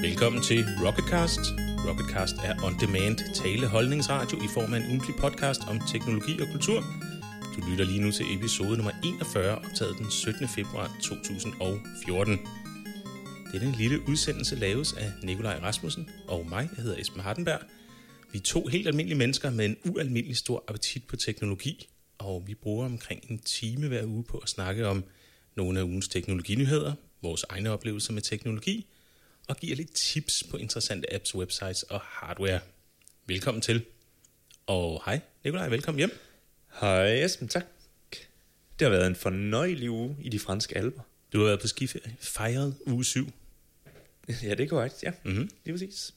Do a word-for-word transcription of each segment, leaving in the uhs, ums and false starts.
Velkommen til Rocketcast. Rocketcast er on-demand tale-holdningsradio i form af en ugentlig podcast om teknologi og kultur. Du lytter lige nu til episode nummer enogfyrre, optaget den syttende februar to tusind og fjorten. Denne lille udsendelse laves af Nikolaj Rasmussen og mig. Jeg hedder Esben Hardenberg. Vi er to helt almindelige mennesker med en ualmindelig stor appetit på teknologi, og vi bruger omkring en time hver uge på at snakke om nogle af ugens teknologinyheder, vores egne oplevelser med teknologi, og giver lidt tips på interessante apps, websites og hardware. Velkommen til. Og hej Nikolaj, velkommen hjem. Hej Esben, tak. Det har været en fornøjelig uge i de franske alper. Du har været på skiferie, fejret uge syv. Ja, det er korrekt, ja. Mm-hmm. Lige præcis.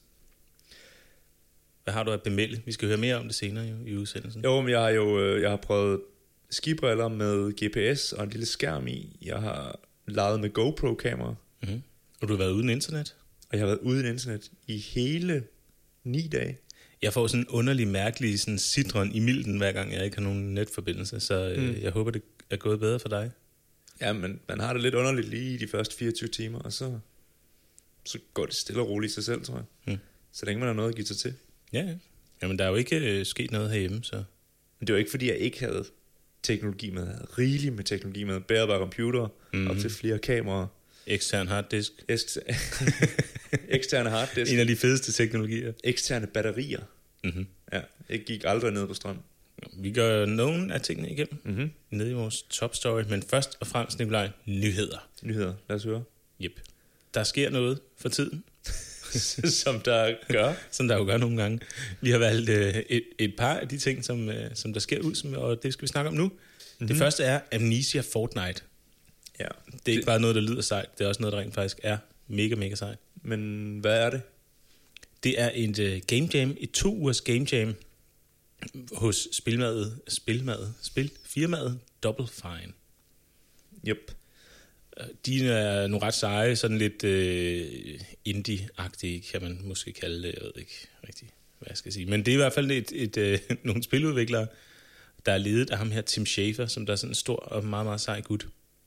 Hvad har du at bemelde? Vi skal høre mere om det senere jo, i udsendelsen. Jo, men jeg har jo jeg har prøvet skibriller med G P S og en lille skærm i. Jeg har leget med GoPro-kamera. Mm-hmm. Og du har været uden internet? Og jeg har været uden internet i hele ni dage. Jeg får sådan en underlig, mærkelig sådan citron i milten, hver gang jeg ikke har nogen netforbindelse. Så mm. øh, jeg håber, det er gået bedre for dig. Ja, men man har det lidt underligt lige i de første fireogtyve timer, og så, så går det stille og roligt i sig selv, tror jeg. Mm. Så længe man har noget at give sig til. Ja, ja. Jamen, der er jo ikke øh, sket noget herhjemme, så... Men det var ikke, fordi jeg ikke havde teknologi med. Jeg havde rigeligt med teknologi med. Bærbare computer, mm. op til flere kameraer. Ekstern harddisk. Eksterne harddisk. En af de fedeste teknologier. Eksterne batterier. Mm-hmm. Ja, jeg gik aldrig ned på strøm. Vi gør nogle af tingene igennem. Mm-hmm. Nede i vores top story. Men først og fremmest, Nikolaj, nyheder. Nyheder, lad os høre. Yep. Der sker noget for tiden. Som der gør. Som der jo gør nogle gange. Vi har valgt øh, et, et par af de ting, som, øh, som der sker ud, som, og det skal vi snakke om nu. Mm-hmm. Det første er Amnesia Fortnite. Ja. Det er ikke det... bare noget, der lyder sejt. Det er også noget, der rent faktisk er mega, mega sejt. Men hvad er det? Det er et uh, game jam, et to ugers game jam hos spilmadet, spilmadet, spilfirmaet Double Fine. Yep. De er nogle ret seje, sådan lidt uh, indie-agtige, kan man måske kalde det. Jeg ved ikke rigtig, hvad jeg skal sige. Men det er i hvert fald et, et, et, uh, nogle spiludviklere, der er ledet af ham her, Tim Schafer, som der er sådan en stor og meget, meget sej gut.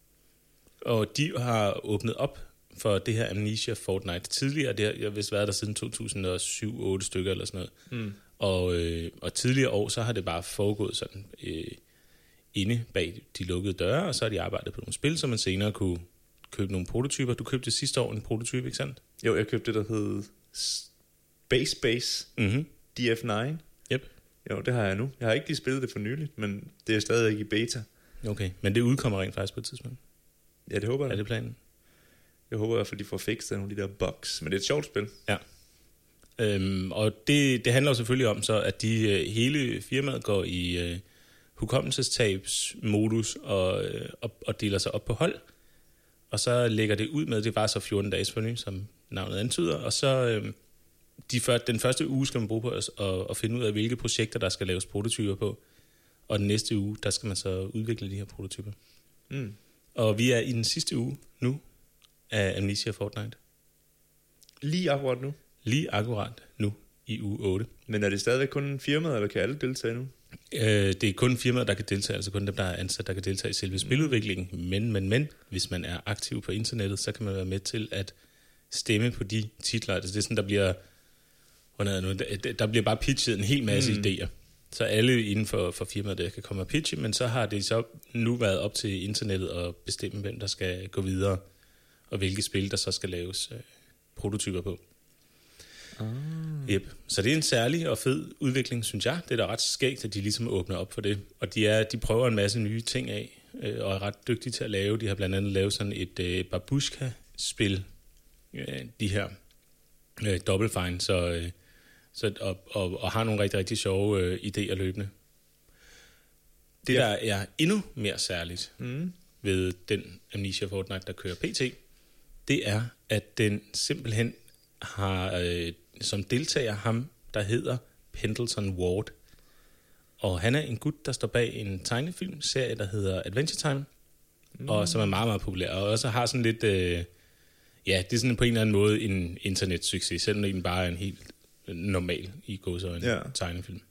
Og de har åbnet op for det her Amnesia Fortnite tidligere. Det har jeg vist været der siden to tusind og syv otte stykker eller sådan noget. Mm. Og, øh, og tidligere år, så har det bare foregået sådan øh, inde bag de lukkede døre, og så har de arbejdet på nogle spil, så man senere kunne købe nogle prototyper. Du købte sidste år en prototype, ikke sandt? Jo, jeg købte det, der hed Space Base mm-hmm. D F ni. Yep. Jo, det har jeg nu. Jeg har ikke lige spillet det for nyligt, men det er stadig ikke i beta. Okay, men det udkommer rent faktisk på et tidspunkt. Ja, det håber jeg. Er det planen? Jeg håber i hvert fald, de får fikset nogle af de der bugs. Men det er et sjovt spil. Ja. Øhm, og det, det handler jo selvfølgelig om så, at de hele firmaet går i øh, hukommelsestabsmodus og, øh, og, og deler sig op på hold. Og så lægger det ud med, det var så fjorten dages forny, som navnet antyder. Og så øh, de før, den første uge skal man bruge på at, at, at finde ud af, hvilke projekter, der skal laves prototyper på. Og den næste uge, der skal man så udvikle de her prototyper. Mm. Og vi er i den sidste uge nu af Amnesia Fortnite. Lige akkurat nu? Lige akkurat nu i uge otte. Men er det stadigvæk kun firmaet, eller kan alle deltage nu? Øh, det er kun firmaet, der kan deltage, altså kun dem, der er ansat, der kan deltage i selve spiludviklingen. Men, men, men, hvis man er aktiv på internettet, så kan man være med til at stemme på de titler. Altså det er sådan, der bliver, der bliver bare pitchet en hel masse mm. idéer. Så alle inden for, for firmaet der kan komme og pitche, men så har det så nu været op til internettet at bestemme, hvem der skal gå videre, og hvilke spil, der så skal laves øh, prototyper på. Ah. Yep. Så det er en særlig og fed udvikling, synes jeg. Det er da ret skægt, at de ligesom åbner op for det. Og de, er, de prøver en masse nye ting af, øh, og er ret dygtige til at lave. De har blandt andet lavet sådan et øh, babushka-spil, øh, de her øh, Double Fine, så... Øh, Så, og, og, og har nogle rigtig, rigtig sjove øh, idéer løbende. Det, ja. Der er endnu mere særligt mm. ved den Amnesia Fortnite, der kører P T, det er, at den simpelthen har øh, som deltager ham, der hedder Pendleton Ward. Og han er en gut, der står bag en tegnefilmserie, der hedder Adventure Time, mm. og som er meget, meget populær. Og også har sådan lidt... Øh, ja, det er sådan på en eller anden måde en internetsucces, selvom den bare er en helt... normal i gåseøjne ja. tegnefilm.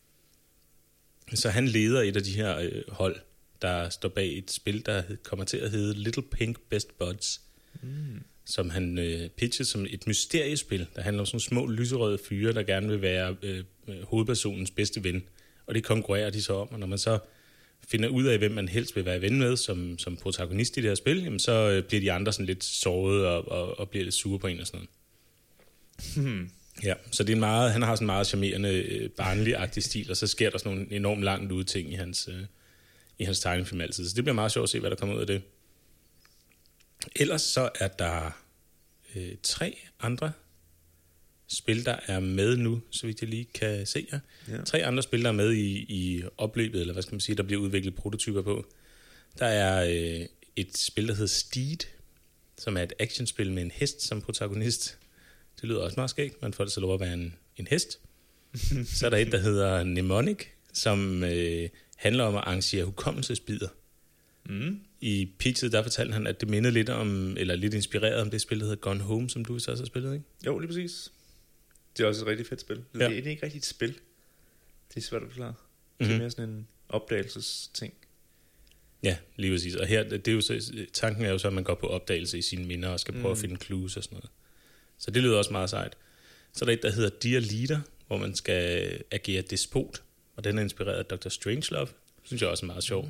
Så han leder et af de her øh, hold, der står bag et spil, der kommer til at hedde Little Pink Best Buds, mm. som han øh, pitchede som et mysteriespil, der handler om sådan små lyserøde fyre, der gerne vil være øh, hovedpersonens bedste ven. Og det konkurrerer de så om, og når man så finder ud af, hvem man helst vil være ven med som, som protagonist i det her spil, jamen så øh, bliver de andre sådan lidt såret og, og, og bliver lidt sure på en og sådan noget. Hmm. Ja, så det er en meget, han har sådan en meget charmerende, øh, barnlig-agtig stil, og så sker der sådan nogle enormt langt ude ting i hans, øh, i hans tegnefilm altid. Så det bliver meget sjovt at se, hvad der kommer ud af det. Ellers så er der øh, tre andre spil, der er med nu, så vidt jeg lige kan se jer. Ja. Tre andre spil, der er med i, i opløbet, eller hvad skal man sige, der bliver udviklet prototyper på. Der er øh, et spil, der hedder Steed, som er et actionspil med en hest som protagonist. Det lyder også meget skægt, man får det så lov at være en, en hest. Så er der et, der hedder Mnemonic, som øh, handler om at arrangere hukommelsesbidder. Mm. I pitchet, der fortalte han, at det mindede lidt om, eller lidt inspireret om det spil, der hedder Gone Home, som du også har spillet, ikke? Jo, lige præcis. Det er også et rigtig fedt spil. Ja. Det er ikke rigtig et spil. Det er svært at forklare. Mm-hmm. Det er mere sådan en opdagelsesting. Ja, lige præcis. Og her, det er jo så, tanken er jo så, at man går på opdagelse i sine minder og skal prøve mm. at finde clues og sådan noget. Så det lyder også meget sejt. Så er der et, der hedder Dear Leader, hvor man skal agere despot, og den er inspireret af doktor Strangelove. Det synes jeg også er meget sjovt.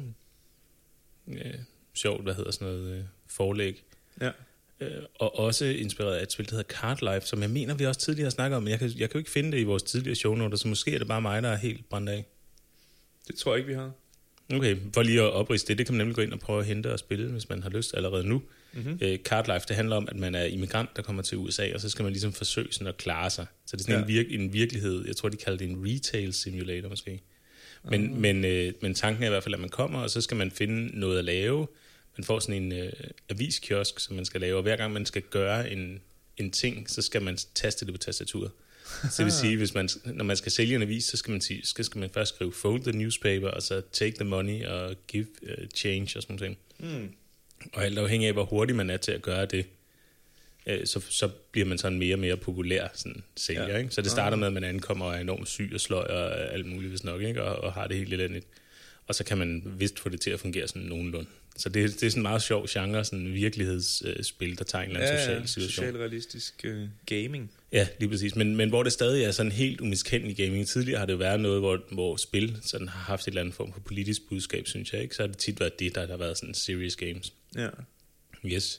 Mm. Ja, sjovt, hvad hedder sådan noget øh, forlæg. Ja. Øh, og også inspireret af et spil, der hedder Card Life, som jeg mener, vi også tidligere har snakket om, men jeg kan, jeg kan jo ikke finde det i vores tidligere shownoter, så måske er det bare mig, der er helt brændt af. Det tror jeg ikke, vi har. Okay, for lige at opriste det, det kan man nemlig gå ind og prøve at hente og spille, hvis man har lyst allerede nu. Mm-hmm. Øh, Card Life, det handler om, at man er immigrant, der kommer til U S A, og så skal man ligesom forsøge sådan at klare sig. Så det er sådan ja. en, virk- en virkelighed, jeg tror, de kalder det en retail simulator måske. Men, uh-huh. men, øh, men tanken er i hvert fald, at man kommer, og så skal man finde noget at lave. Man får sådan en øh, aviskiosk, som man skal lave, og hver gang man skal gøre en, en ting, så skal man taste det på tastaturet. Så det vil sige, hvis man, når man skal sælge en avis, så skal man, sige, skal, skal man først skrive fold the newspaper, og så take the money og give uh, change og sådan noget. Mm. Og alt afhængig af, hvor hurtigt man er til at gøre det, øh, så, så bliver man sådan mere og mere populær sådan, sælger. Ja. Ikke? Så det starter med, at man ankommer og er enormt syg og sløj og alt muligt, hvis nok, ikke? Og, og har det helt elendigt. Og så kan man vist få det til at fungere sådan nogenlunde. Så det, det er sådan en meget sjov genre, sådan en virkelighedsspil, øh, der tager en eller anden ja, social situation. Socialrealistisk øh, gaming. Ja, lige præcis. Men, men hvor det stadig er sådan helt umiskendelig gaming. Tidligere har det jo været noget, hvor, hvor spil sådan har haft et eller andet form for politisk budskab, synes jeg, ikke? Så har det tit været det, der, der har været sådan serious games. Ja. Yes.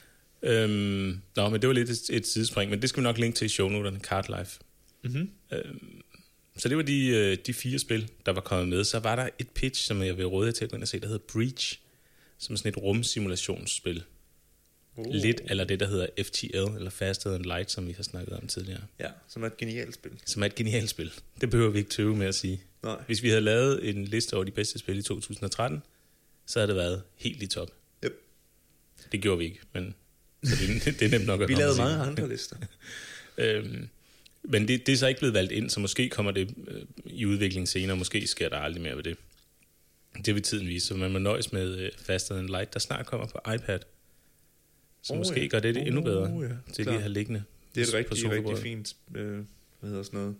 Øhm, nå, men det var lidt et, et sidespring, men det skal vi nok linke til i shownoterne, Card Life. Mm-hmm. Øhm, så det var de, de fire spil, der var kommet med. Så var der et pitch, som jeg vil råde jer til at gå ind og se, der hedder Breach, som er sådan et rumsimulationsspil. Oh. Lidt eller det, der hedder F T L, eller Faster Than Light, som vi har snakket om tidligere. Ja, som er et genialt spil. Som er et genialt spil. Det behøver vi ikke tøve med at sige. Nej. Hvis vi havde lavet en liste over de bedste spil i to tusind og tretten, så havde det været helt i top. Yep. Det gjorde vi ikke, men så det, det er nemt nok at vi lavede mange andre lister. øhm, men det, det er så ikke blevet valgt ind, så måske kommer det øh, i udvikling senere, måske sker der aldrig mere ved det. Det vil tiden vise, så man må nøjes med øh, Faster Than Light, der snart kommer på iPad. Så oh, måske ja. gør det, det endnu bedre oh, ja. til lige at have liggende. Det er et rigtig, rigtig fint, øh, hvad hedder sådan noget,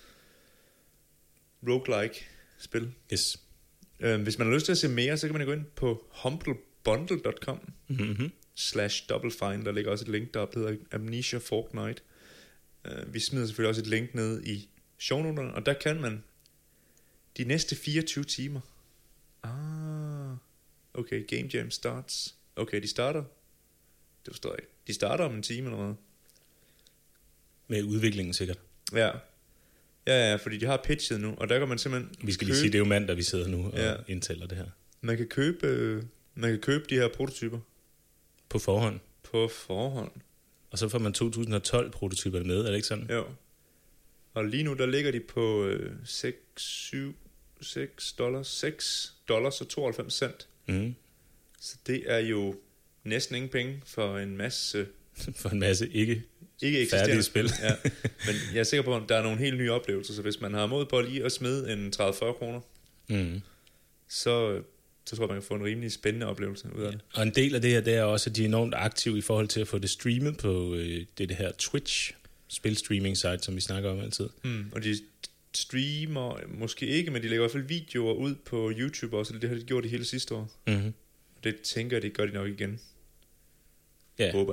roguelike spil. Yes. Øh, hvis man har lyst til at se mere, så kan man gå ind på humblebundle punktum com mm-hmm. slash Double Fine. Der ligger også et link deroppe, der hedder Amnesia Fortnite. Uh, vi smider selvfølgelig også et link ned i shownoterne, og der kan man de næste fireogtyve timer. Ah, okay, Game Jam starts. Okay, de starter. Det forstår jeg ikke. De starter om en time eller noget. Med udviklingen sikkert. Ja. Ja, ja, fordi de har pitchet nu, og der kan man simpelthen vi skal købe... lige sige, det er jo mandag, vi sidder nu og ja. indtæller det her. Man kan købe, man kan købe de her prototyper. På forhånd? På forhånd. Og så får man to tusind og tolv prototyperne med, er det ikke sådan? Jo. Og lige nu, der ligger de på øh, seks, syv, seks dollars, seks dollars og tooghalvfems cent. Mm. Så det er jo næsten ingen penge for en masse... for en masse ikke, ikke færdige spil. Ja. Men jeg er sikker på, at der er nogle helt nye oplevelser, så hvis man har mod på lige at smide en tredive til fyrre kroner, mm. så... så tror jeg, man kan få en rimelig spændende oplevelse ud af det. Ja. Og en del af det her, det er også, at de er enormt aktive i forhold til at få det streamet på øh, det, det her Twitch spilstreaming site, som vi snakker om altid. Mm, og de streamer måske ikke, men de lægger i hvert fald videoer ud på YouTube også, det har de gjort det hele sidste år. Mm-hmm. Det tænker jeg, det gør de nok igen. Ja, håber jeg.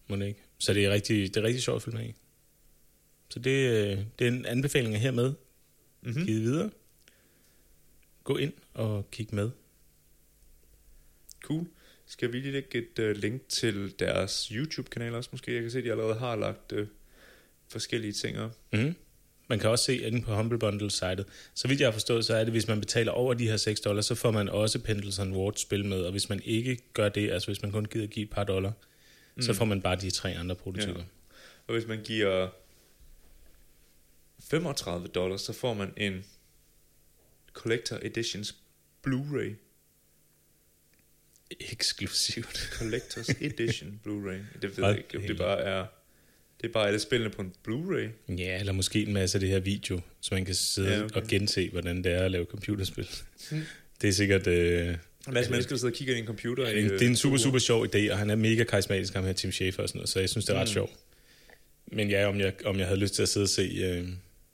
må det ikke. Så det er rigtig, det er rigtig sjovt at følge med i. Så det, det er en anbefaling hermed. Mm-hmm. Givet videre. Gå ind og kig med. Cool. Skal vi lige lægge et uh, link til deres YouTube-kanal også måske? Jeg kan se, at de allerede har lagt uh, forskellige ting op. Mm-hmm. Man kan også se inde på Humble Bundle-sitet. Så vidt jeg har forstået, så er det, hvis man betaler over de her seks dollar, så får man også Pendleton Ward spil med. Og hvis man ikke gør det, altså hvis man kun gider give et par dollar, mm. så får man bare de tre andre prototyper. Ja. Og hvis man giver femogtredive dollars, så får man en Collector Editions Blu-ray. Eksklusivt. Collectors Edition Blu-ray. Det ved jeg ikke, om det bare er... Det er bare alle spillene på en Blu-ray. Ja, eller måske en masse af det her video, så man kan sidde ja, okay. og gense, hvordan det er at lave computerspil. Hmm. Det er sikkert... Øh, en masse mennesker, der sidder og kigger i en computer. Ja, det er en super, super sjov idé, og han er mega karismatisk, ham her Tim Schafer og sådan noget, så jeg synes, det er ret mm. sjovt. Men ja, om jeg, om jeg havde lyst til at sidde og se, øh,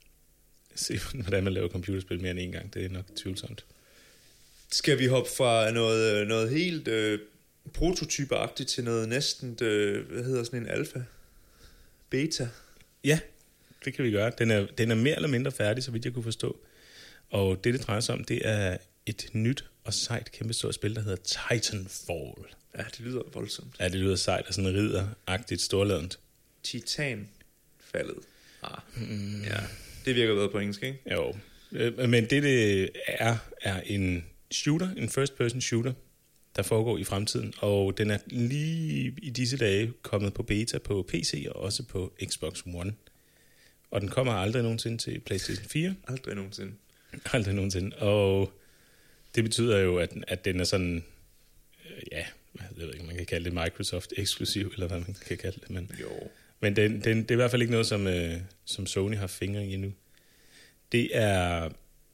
se, hvordan man laver computerspil mere end en gang, det er nok tvivlsomt. Skal vi hoppe fra noget, noget helt øh, prototypeagtigt til noget næsten, øh, hvad hedder sådan en alfa? Beta? Ja, det kan vi gøre. Den er, den er mere eller mindre færdig, så vidt jeg kunne forstå. Og det, det drejer sig om, det er et nyt og sejt kæmpestort spil, der hedder Titanfall. Ja, det lyder voldsomt. Ja, det lyder sejt og sådan ridderagtigt storladent. Titanfaldet. Ah, mm. Ja, det virker bedre på engelsk, ikke? Jo, men det, det er, er en shooter, en first-person shooter, der foregår i fremtiden, og den er lige i disse dage kommet på beta på P C og også på Xbox One. Og den kommer aldrig nogensinde til PlayStation fire. Aldrig nogensinde. Aldrig nogensinde. Og det betyder jo, at, at den er sådan, ja, jeg ved ikke, man kan kalde det Microsoft-eksklusiv, eller hvad man kan kalde det. Men, jo. Men den, den, det er i hvert fald ikke noget, som, øh, som Sony har fingre i endnu. Det er...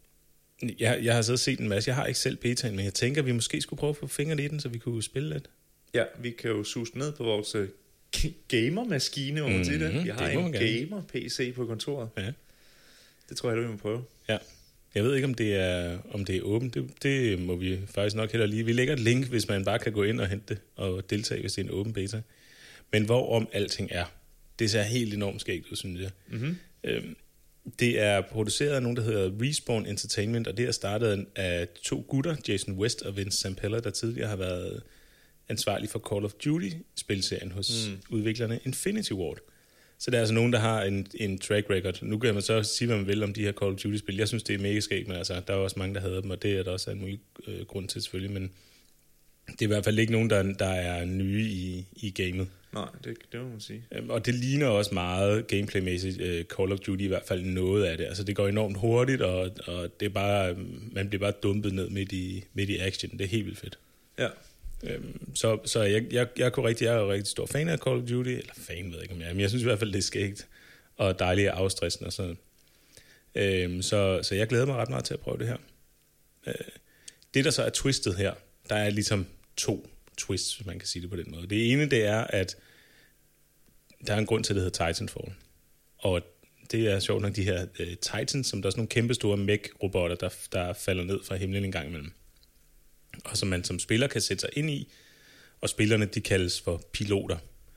Jeg, jeg har så set en masse. Jeg har ikke selv betaen, men jeg tænker, at vi måske skulle prøve at få fingrene i den, så vi kunne spille lidt. Ja, vi kan jo suse ned på vores uh, gamermaskine, hvor man siger det. Vi har det en gamer-P C på kontoret. Ja. Det tror jeg, vi må prøve. Ja. Jeg ved ikke, om det er, om det er åbent. Det, det må vi faktisk nok heller lige. Vi lægger et link, hvis man bare kan gå ind og hente det og deltage, hvis det er en åben beta. Men hvorom alting er, det ser helt enormt skægt ud, synes jeg. Mm-hmm. Øhm, Det er produceret af nogen, der hedder Respawn Entertainment, og det er startet af to gutter, Jason West og Vince Zampella, der tidligere har været ansvarlig for Call of Duty-spilserien hos mm. udviklerne Infinity Ward. Så der er altså nogen, der har en, en track record. Nu kan man så sige, hvad man vil om de her Call of Duty-spil. Jeg synes, det er mega skægt, men altså, der er også mange, der hader dem, og det er der også en mulig øh, grund til selvfølgelig, men det er i hvert fald ikke nogen, der, der er nye i, i gamet. Nej, det, det må man sige. Og det ligner også meget gameplaymæssigt uh, Call of Duty, i hvert fald noget af det. Altså det går enormt hurtigt, og, og det er bare, man bliver bare dumpet ned midt i, midt i action. Det er helt vildt fedt. Ja. Um, så så jeg, jeg, jeg, kunne rigtig, jeg er jo rigtig stor fan af Call of Duty, eller fan ved jeg ikke om jeg er, men jeg synes i hvert fald, det er skægt, og dejligt og afstressende og sådan. Um, så, så jeg glæder mig ret meget til at prøve det her. Uh, det der så er twistet her, der er ligesom to twist, hvis man kan sige det på den måde. Det ene, det er, at der er en grund til, at det hedder Titanfall. Og det er sjovt nok de her uh, Titans, som der er sådan nogle kæmpe store mech-robotter, der, der falder ned fra himlen en gang imellem. Og som man som spiller kan sætte sig ind i, og spillerne, de kaldes for piloter.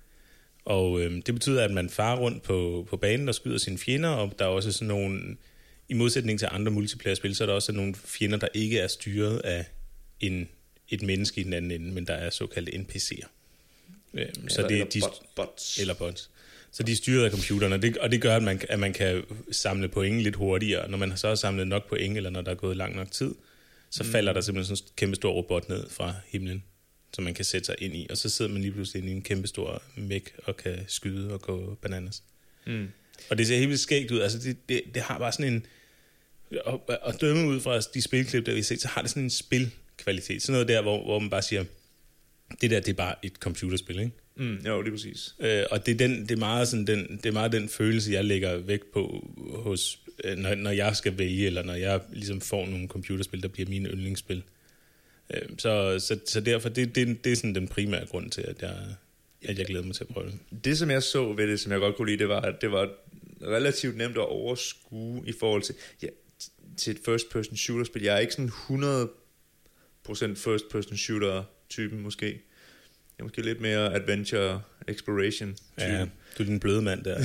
Og øhm, det betyder, at man farer rundt på, på banen og skyder sine fjender, og der er også sådan nogle, i modsætning til andre multiplayer-spil, så er der også nogle fjender, der ikke er styret af en et menneske i den anden ende, men der er såkaldte N P C'er. Øhm, så eller, det, eller de, bots. Eller bots. Så de er styret af computerne, og det, og det gør, at man, at man kan samle point lidt hurtigere. Når man så har samlet nok point, eller når der er gået lang nok tid, så mm. falder der simpelthen sådan en kæmpe stor robot ned fra himlen, som man kan sætte sig ind i, og så sidder man lige pludselig i en kæmpe stor mech og kan skyde og gå bananas. Mm. Og det ser helt vildt skægt ud. Altså det, det, det har bare sådan en... Og, og dømme ud fra de spilklip, der vi har set, så har det sådan en spilkvalitet. Sådan noget der, hvor, hvor man bare siger, det der, det er bare et computerspil, ikke? Mm, jo, det er præcis. Øh, og det er, den, det, er meget sådan den, det er meget den følelse, jeg lægger vægt på, hos, øh, når, når jeg skal vælge, eller når jeg ligesom får nogle computerspil, der bliver mine yndlingsspil. Øh, så, så, så derfor, det, det, det er sådan den primære grund til, at jeg, at jeg glæder mig til at prøve det. Det, som jeg så ved det, som jeg godt kunne lide, det var, at det var relativt nemt at overskue i forhold til, ja, til et first-person shooter-spil. Jeg er ikke sådan hundrede procent first-person shooter-typen måske. er måske lidt mere adventure exploration. Ja, du er den bløde mand der,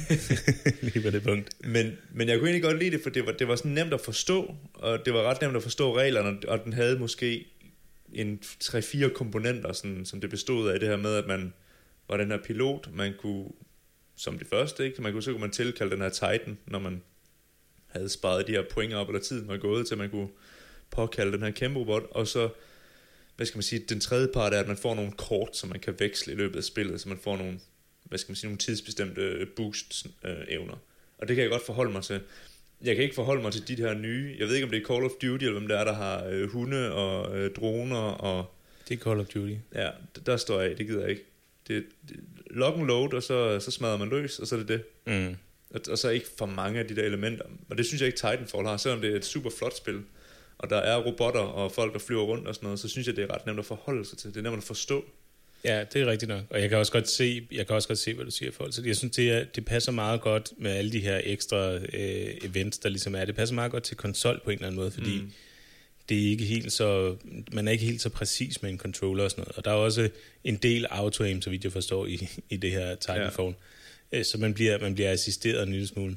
lige på det punkt. Men, men jeg kunne egentlig godt lide det, for det var, det var sådan nemt at forstå, og det var ret nemt at forstå reglerne, og den havde måske en tre-fire komponenter, sådan, som det bestod af det her med, at man var den her pilot, man kunne, som det første, ikke? Man kunne, så kunne man tilkalde den her Titan, når man havde sparet de her point op, eller tiden var gået til, at man kunne påkalde den her kæmpe robot, og så, hvad skal man sige, den tredje part er, at man får nogle kort, som man kan veksle i løbet af spillet, så man får nogle, hvad skal man sige, nogle tidsbestemte boost-evner. Og det kan jeg godt forholde mig til. Jeg kan ikke forholde mig til de her nye, jeg ved ikke, om det er Call of Duty, eller hvem det er, der har øh, hunde og øh, droner, og... Det er Call of Duty. Ja, der står jeg af, det gider jeg ikke. Det, det, lock and load, og så, så smadrer man løs, og så er det det. Mm. Og, og så ikke for mange af de der elementer. Og det synes jeg ikke Titanfall har, selvom det er et super flot spil, og der er robotter og folk, der flyver rundt og sådan noget, så synes jeg, det er ret nemt at forholde sig til. Det er nemt at forstå. Ja, det er rigtigt nok. Og jeg kan også godt se, jeg kan også godt se, hvad du siger i forhold til det. Jeg synes, det, er, det passer meget godt med alle de her ekstra øh, events, der ligesom er. Det passer meget godt til konsol på en eller anden måde, fordi mm. det er ikke helt så, man er ikke helt så præcis med en controller og sådan noget. Og der er også en del auto-aim, så vidt jeg forstår, i, i det her Titanfall. Ja. Så man bliver, man bliver assisteret en lille smule.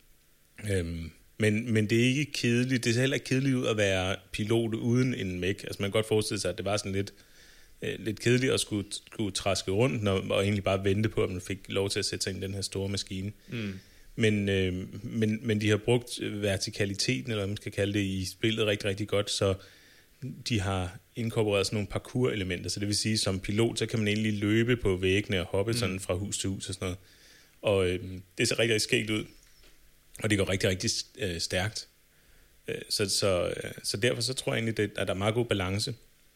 Øhm, men, men det er ikke kedeligt. Det ser heller ikke kedeligt ud at være pilot uden en mech. Altså man kan godt forestille sig, at det var sådan lidt, øh, lidt kedeligt at skulle, skulle traske rundt, når, og egentlig bare vente på, at man fik lov til at sætte sig ind i den her store maskine. Mm. Men, øh, men, men de har brugt vertikaliteten, eller hvad man skal kalde det, i spillet rigtig, rigtig godt, så de har inkorporeret sådan nogle parkour-elementer, så det vil sige, som pilot, så kan man egentlig løbe på væggene og hoppe mm. sådan fra hus til hus og sådan noget. Og øh, det ser rigtig, rigtig skægt ud, og det går rigtig, rigtig øh, stærkt. Øh, så, så, øh, så derfor så tror jeg egentlig, det, at der er meget god balance,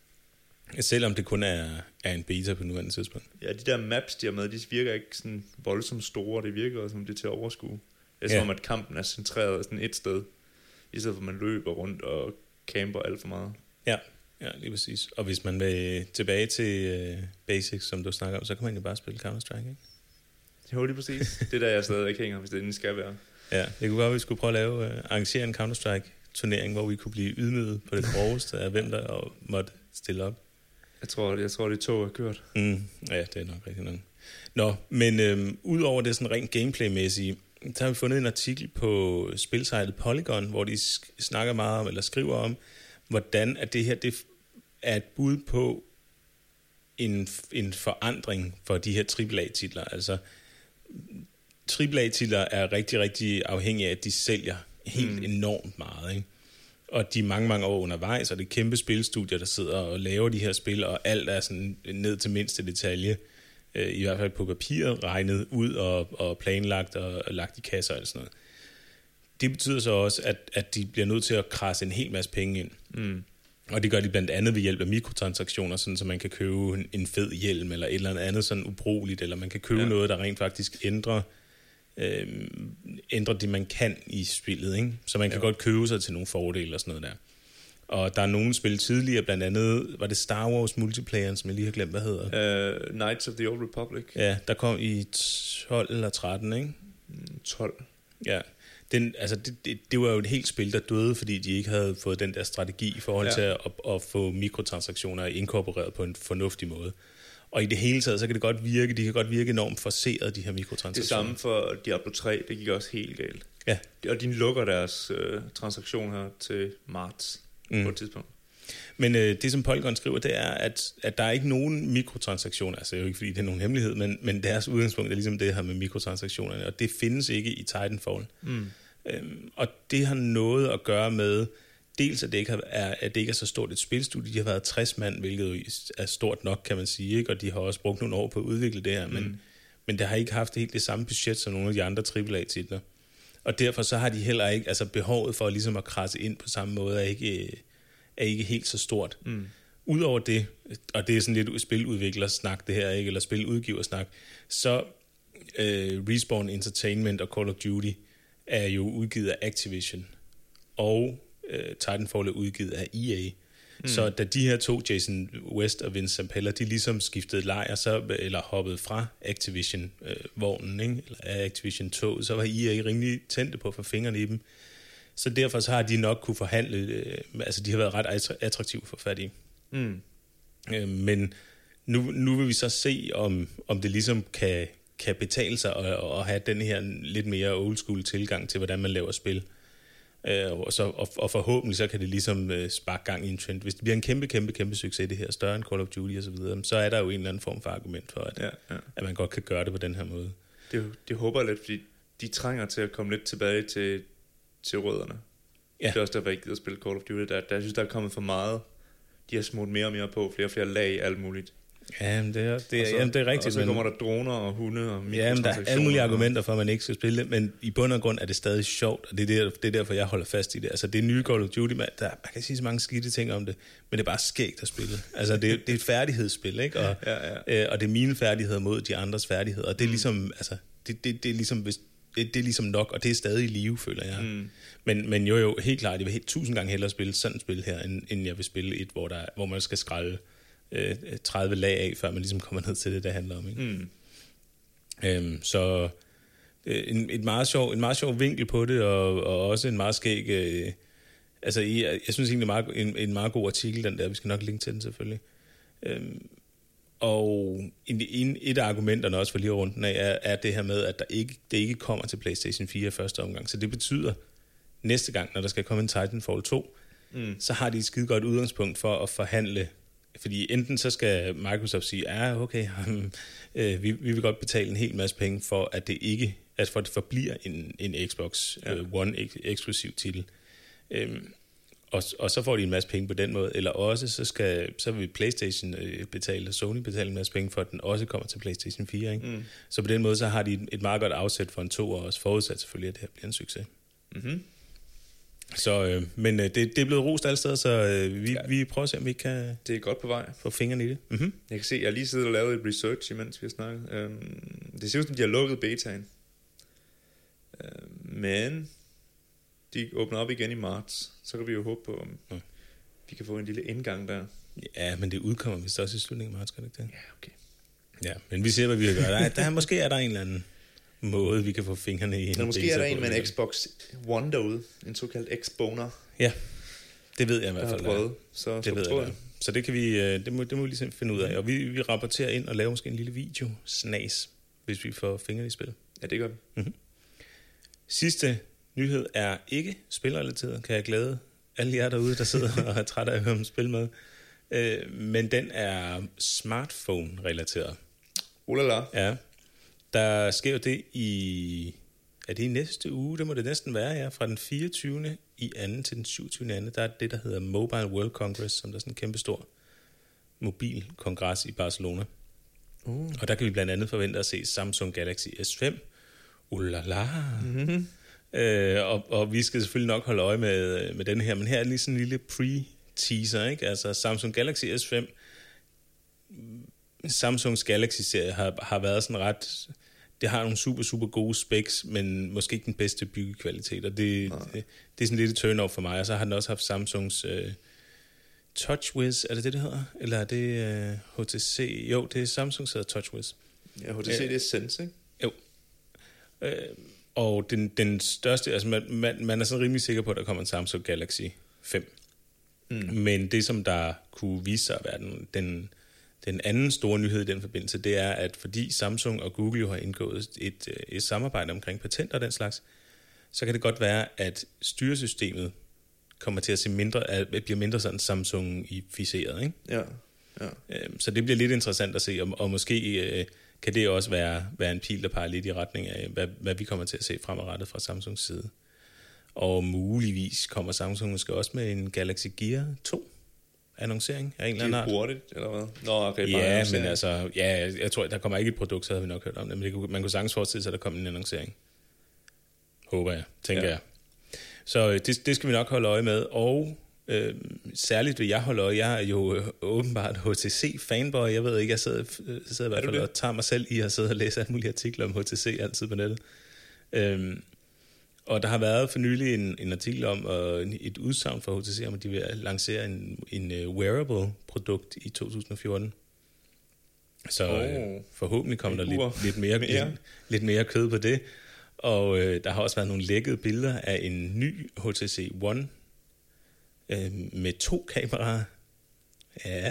selvom det kun er, er en beta på nuværende tidspunkt. Ja, de der maps, de har med, de virker ikke sådan voldsomt store, det virker som det er til at overskue. Det er som ja. At kampen er centreret sådan et sted, i stedet for at man løber rundt og camper alt for meget. Ja, ja, lige præcis. Og hvis man vil tilbage til uh, basics, som du snakker om, så kan man jo bare spille Counter-Strike, ikke? Jo, lige præcis. Det er der, jeg stadig ikke hænger, hvis det endelig skal være. Ja, det kunne godt, at vi skulle prøve at lave, uh, arrangere en Counter-Strike-turnering, hvor vi kunne blive ydmyget på det groveste af hvem der måtte stille op. Jeg tror, jeg tror det tog er kørt. Mm, ja, det er nok rigtig nok. Nå, men øhm, udover det sådan rent gameplay-mæssige, så har vi fundet en artikel på spilsejlet Polygon, hvor de snakker meget om, eller skriver om, hvordan at det her det er et bud på en, en forandring for de her triple A-titler. Altså, triple A-titler er rigtig, rigtig afhængige af, at de sælger helt mm. enormt meget, ikke? Og de er mange, mange år undervejs, og det er kæmpe spilstudier, der sidder og laver de her spil, og alt er sådan ned til mindste detalje, øh, i hvert fald på papir, regnet ud og, og planlagt og, og lagt i kasser og sådan noget. Det betyder så også, at, at de bliver nødt til at krasse en hel masse penge ind. Mm. Og det gør de blandt andet ved hjælp af mikrotransaktioner, sådan så man kan købe en, en fed hjelm, eller et eller andet sådan ubrugeligt, eller man kan købe ja. noget, der rent faktisk ændrer Øh, ændre det, man kan i spillet, ikke? Så man kan ja. godt købe sig til nogle fordele og sådan noget der. Og der er nogle spil tidligere, blandt andet, var det Star Wars multiplayeren, som jeg lige har glemt, hvad hedder? Uh, Knights of the Old Republic. Ja, der kom i tolv eller tretten, ikke? tolv. Ja, den, altså det, det, det var jo et helt spil, der døde, fordi de ikke havde fået den der strategi i forhold ja. til at, at, at få mikrotransaktioner inkorporeret på en fornuftig måde. Og i det hele taget, så kan det godt virke, de kan godt virke enormt forceret, de her mikrotransaktioner. Det samme for Diablo tre, det gik også helt galt. Ja. Og de lukker deres øh, transaktioner til marts mm. på et tidspunkt. Men øh, det, som Polygon skriver, det er, at, at der er ikke nogen mikrotransaktioner, altså det er jo ikke, fordi det er nogen hemmelighed, men, men deres udgangspunkt er ligesom det her med mikrotransaktionerne, og det findes ikke i Titanfall. Mm. Øhm, og det har noget at gøre med, dels at det, ikke er, at det ikke er så stort et spilstudie. De har været tres mand, hvilket er stort nok, kan man sige, ikke? Og de har også brugt nogle år på at udvikle det her, men, mm. men det har ikke haft helt det samme budget som nogle af de andre triple A-titler. Og derfor så har de heller ikke, altså behovet for ligesom at krasse ind på samme måde, er ikke, er ikke helt så stort. Mm. Udover det, og det er sådan lidt spiludviklersnak det her, ikke? Eller spiludgiversnak, så øh, Respawn Entertainment og Call of Duty er jo udgivet af Activision, og Titanfall er udgivet af E A. Mm. Så da de her to, Jason West og Vince Zampella, de ligesom skiftede lejr, så, eller hoppede fra Activision-vognen, øh, eller af Activision-toget, så var E A rimelig tændte på at få fingrene i dem. Så derfor så har de nok kunne forhandle, øh, altså de har været ret attraktive for fat i. Mm. Øh, men nu, nu vil vi så se, om, om det ligesom kan, kan betale sig at, at have den her lidt mere old school tilgang til, hvordan man laver spil. Øh, og, så, og, og forhåbentlig så kan det ligesom øh, sparke gang i en trend. Hvis det bliver en kæmpe, kæmpe, kæmpe succes, det her, større end Call of Duty og så videre, så er der jo en eller anden form for argument for, at, ja, ja. at man godt kan gøre det på den her måde. Det, det håber jeg lidt, fordi de trænger til at komme lidt tilbage til, til rødderne. Ja. Det er også derfor, jeg ikke gider at spille Call of Duty. Der, der, jeg synes, der er kommet for meget. De har smurt mere og mere på, flere og flere lag, alt muligt. Ja, det er, det er, så, jamen, det er rigtigt. Og så kommer men, der droner og hunde og mikrotransaktioner. Ja, men der er alle mulige argumenter for, at man ikke skal spille det, men i bund og grund er det stadig sjovt, og det er, der, det er derfor, jeg holder fast i det. Altså, det er nye Call of Duty, man, der, man kan sige så mange skidte ting om det, men det er bare skægt at spille. Altså, det, det er et færdighedsspil, ikke? Og, ja, ja. Øh, og det er mine færdigheder mod de andres færdigheder, og det er ligesom, altså, det, det, det er ligesom, hvis, det, det er ligesom nok, og det er stadig i live, føler jeg. Mm. Men, men jo, jo, helt klart, jeg vil helt tusind gange hellere spille sådan et spil her, end, end jeg vil spille et, hvor, der, hvor man skal skrælle tredive lag af, før man ligesom kommer ned til det, det handler om. Ikke? Mm. Øhm, så en, et meget sjov, en meget sjov vinkel på det, og, og også en meget skæg... Øh, altså, jeg, jeg synes egentlig, meget, en, en meget god artikel, den der. Vi skal nok linke til den, selvfølgelig. Øhm, og en, en, et af argumenterne også for lige rundt den af, er, er det her med, at der ikke, det ikke kommer til PlayStation fire i første omgang. Så det betyder, næste gang, når der skal komme en Titanfall to, mm. så har de et skide godt udgangspunkt for at forhandle. Fordi enten så skal Microsoft sige, ja, okay, um, øh, vi, vi vil godt betale en hel masse penge for, at det ikke, at for at det forbliver en, en Xbox ja. uh, One ek- eksklusiv titel. Um, og, og så får de en masse penge på den måde. Eller også, så, skal, så vil PlayStation øh, betale, og Sony betale en masse penge for, at den også kommer til PlayStation fire. Ikke? Mm. Så på den måde, så har de et, et meget godt afsæt for en to, og også forudsat selvfølgelig, at det her bliver en succes. Mm-hmm. Så, øh, men øh, det, det er blevet rost alle steder, så øh, vi, ja. vi prøver at se, om vi kan det er godt på vej. Få fingrene i det. Mm-hmm. Jeg kan se, jeg har lige siddet og lavet et research, imens vi har snakket. Øhm, det ser ud som, de har lukket betaen. Øhm, men de åbner op igen i marts. Så kan vi jo håbe på, om ja. vi kan få en lille indgang der. Ja, men det udkommer vist også i slutningen af marts, kan det ikke det? Ja, okay. Ja, men vi ser, hvad vi kan gøre. Der, der, måske er der en eller anden måde, vi kan få fingrene i. Men måske er der en med en Xbox One derude, en såkaldt X-boner. Ja, det ved jeg i hvert fald. Prøvet, så, det så ved jeg. jeg. Så det kan vi, det må, det må vi ligesom finde ud af. Og vi, vi rapporterer ind og laver måske en lille video snas, hvis vi får fingrene i spil. Ja, det gør vi. Mm-hmm. Sidste nyhed er ikke spilrelateret, kan jeg glæde alle jer derude, der sidder og er trætte af at høre om spil med. Øh, men den er smartphone-relateret. Ulala. Ja. Der sker jo det i... Er det i næste uge? Det må det næsten være, ja. Fra den fireogtyvende i anden til den syvogtyvende anden Der er det, der hedder Mobile World Congress, som der er sådan en kæmpe stor mobilkongres i Barcelona. Uh. Og der kan vi blandt andet forvente at se Samsung Galaxy S fem. Ulala. Mm-hmm. Øh, og, og vi skal selvfølgelig nok holde øje med, med den her. Men her er lige sådan en lille pre-teaser, ikke? Altså Samsung Galaxy S fem... Samsungs Galaxy-serie har, har været sådan ret... Det har nogle super, super gode specs, men måske ikke den bedste byggekvalitet, og det, det, det er sådan lidt et turn-off for mig. Og så har den også haft Samsungs uh, TouchWiz, er det det, det hedder? Eller er det uh, H T C? Jo, det er Samsungs hedder TouchWiz. Ja, H T C, uh, det er Sense, ikke? Jo. Uh, og den, den største... Altså, man, man, man er sådan rimelig sikker på, at der kommer en Samsung Galaxy fem. Mm. Men det, som der kunne vise sig at være den... den Den anden store nyhed i den forbindelse, det er, at fordi Samsung og Google jo har indgået et, et samarbejde omkring patenter og den slags, så kan det godt være, at styresystemet kommer til at se mindre, at bliver mindre sådan Samsung-ificeret, ikke? Ja, ja. Så det bliver lidt interessant at se, og, og måske kan det også være, være en pil, der peger lidt i retning af, hvad, hvad vi kommer til at se fremadrettet fra Samsungs side. Og muligvis kommer Samsung måske også med en Galaxy Gear to annoncering af en eller anden art. Det er hurtigt, eller hvad? Nå, okay, bare ja, men altså, ja, jeg tror, der kommer ikke et produkt, så havde vi nok hørt om det, men det kunne, man kunne sagtens forestille sig, at der kom en annoncering. Håber jeg, tænker ja. jeg. Så det, det skal vi nok holde øje med, og øh, særligt vil jeg holde øje, jeg er jo øh, åbenbart H T C-fanboy, jeg ved ikke, jeg sidder, jeg sidder i hvert fald og tager mig selv i at sidde og læse alle mulige artikler om H T C altid på nettet. Øh, Og der har været for nylig en, en artikel om, og et udsagn fra H T C om, at de vil lancere en, en uh, wearable-produkt i to tusind og fjorten. Så oh. uh, forhåbentlig kommer der lidt, lidt, mere, mere. Lidt, lidt mere kød på det. Og uh, der har også været nogle lækkede billeder af en ny H T C One uh, med to kameraer. Ja,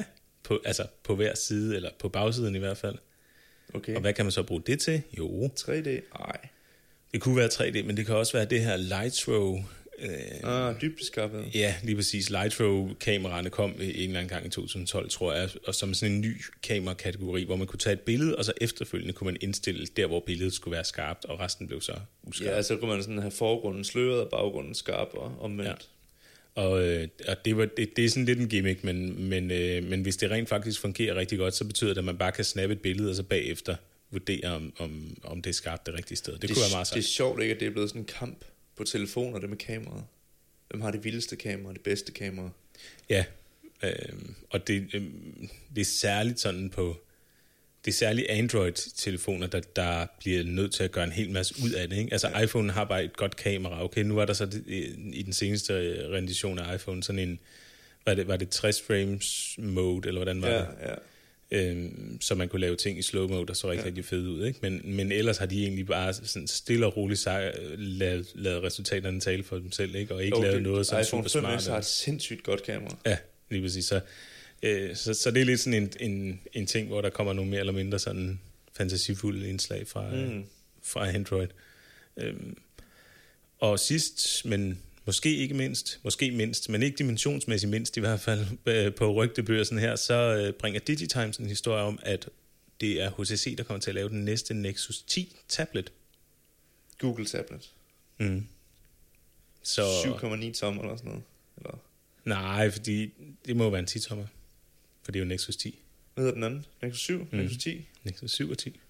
på, altså på hver side, eller på bagsiden i hvert fald. Okay. Og hvad kan man så bruge det til? Jo, tre D? Ej. det kunne være tre D, men det kan også være det her Lightrow. Øh, Ah, dybdeskaffet. ja, lige præcis. Lightrow-kameraerne kom en eller anden gang i to tusind og tolv, tror jeg, og som sådan en ny kamerakategori, hvor man kunne tage et billede, og så efterfølgende kunne man indstille der, hvor billedet skulle være skarpt, og resten blev så uskarpt. Ja, så kunne man sådan have forgrunden sløret og baggrunden skarp og omvendt. Ja. Og, øh, og det, var, det, det er sådan lidt en gimmick, men, men, øh, men hvis det rent faktisk fungerer rigtig godt, så betyder det, at man bare kan snappe et billede, og så bagefter vurdere, om, om, om det er skarpt det rigtige sted. Det, det kunne være meget sejt. Det er sjovt ikke, at det er blevet sådan en kamp på telefoner, det med kameraet. Hvem har det vildeste kamera, det bedste kamera? Ja, øh, og det, øh, det er særligt sådan på... Det er særligt Android-telefoner, der, der bliver nødt til at gøre en hel masse ud af det. Ikke? Altså ja. iPhone har bare et godt kamera. Okay, nu var der så det, i den seneste rendition af iPhone sådan en... Var det, var det tres frames mode, eller hvordan var ja, det? Ja. Øhm, så man kunne lave ting i slow mode, der så rigtig, ja. rigtig fede ud. Ikke? Men, men ellers har de egentlig bare sådan stille og roligt lavet, lavet resultaterne tale for dem selv, ikke? Og ikke okay. lavet noget som super smart. iPhone fem S har et sindssygt godt kamera. Ja, lige præcis. Så, øh, så, så det er lidt sådan en, en, en ting, hvor der kommer nogle mere eller mindre sådan fantasifulde indslag fra, mm. øh, fra Android. Øhm, og sidst, men måske ikke mindst, måske mindst, men ikke dimensionsmæssigt mindst i hvert fald øh, på rygtebørsen her, så øh, bringer DigiTimes en historie om, at det er H T C, der kommer til at lave den næste Nexus ti tablet. Google tablet. Mm. Så syv komma ni tommer eller sådan noget? Eller? Nej, fordi det må jo være en ti tommer, for det er jo Nexus ti. Hvad hedder den anden? Nexus syv? Mm. Nexus ti? Nexus syv og ti.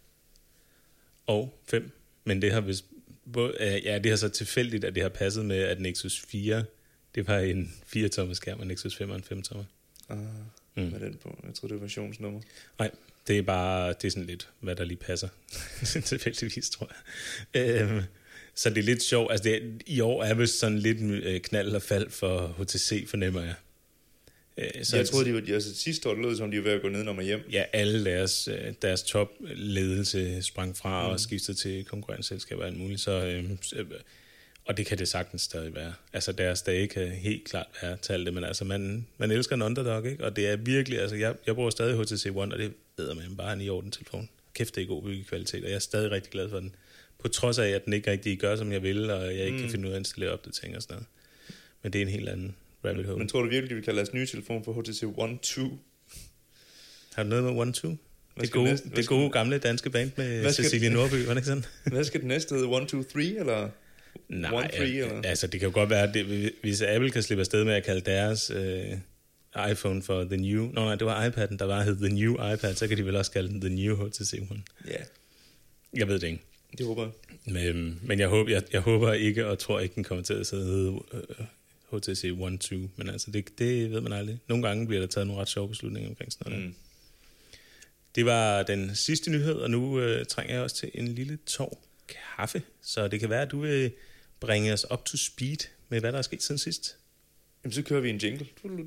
Og fem. Men det har vist ja, det har så tilfældigt, at det har passet med, at Nexus fire, det var en fire tommer skærm, og Nexus fem er en fem tommer. Ah, mm. Hvad er den på? Jeg tror det er versionsnummer. Nej, det er bare, det er sådan lidt, hvad der lige passer. Tilfældigvis, tror jeg. Øhm, så det er lidt sjovt. Altså, det er, i år er vist sådan lidt øh, knald og fald for H T C, fornemmer jeg. Øh, så jeg troede, de var, de, altså sidste år, det lød som, de var ved at gå ned og hjem. Ja, alle deres, deres topledelse sprang fra mm. og skiftede til konkurrenceselskaber og alt muligt. Så, øh, og det kan det sagtens stadig være. Altså, deres dage kan helt klart være til det, men altså, man, man elsker en underdog, ikke? Og det er virkelig, altså, jeg, jeg bruger stadig H T C One, og det ved man bare en i orden telefon. Kæft, det er god byggekvalitet, og jeg er stadig rigtig glad for den. På trods af, at den ikke rigtig gør, som jeg vil, og jeg ikke mm. kan finde ud af at installere opdateringer og sådan noget. Men det er en helt anden rabbit hole. Men tror du virkelig, de vil kalde deres nye telefon for H T C One to? Har du noget med One to? Det gode, næste, det gode gamle danske band med Cecilie Nordby, var det ikke sådan? Hvad skal det næste hedde? One to three, eller? Nej, One, three, eller? Altså det kan jo godt være, at det, hvis Apple kan slippe afsted med at kalde deres øh, iPhone for The New... Nå nej, det var iPad'en, der var hed The New iPad, så kan de vel også kalde den The New H T C One. Ja. Yeah. Jeg ved det ikke. Det håber jeg. Men, men jeg, håber, jeg, jeg håber ikke, og tror ikke, den kommer til at hedde øh, H T C One to, men altså det, det ved man aldrig. Nogle gange bliver der taget nogle ret sjove beslutninger omkring sådan noget. Mm. Det var den sidste nyhed, og nu øh, trænger jeg også til en lille tår kaffe, så det kan være, at du vil bringe os up to speed med, hvad der er sket siden sidst. Jamen, så kører vi en jingle.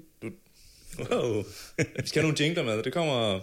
Wow. Vi skal have nogle jingler med, det kommer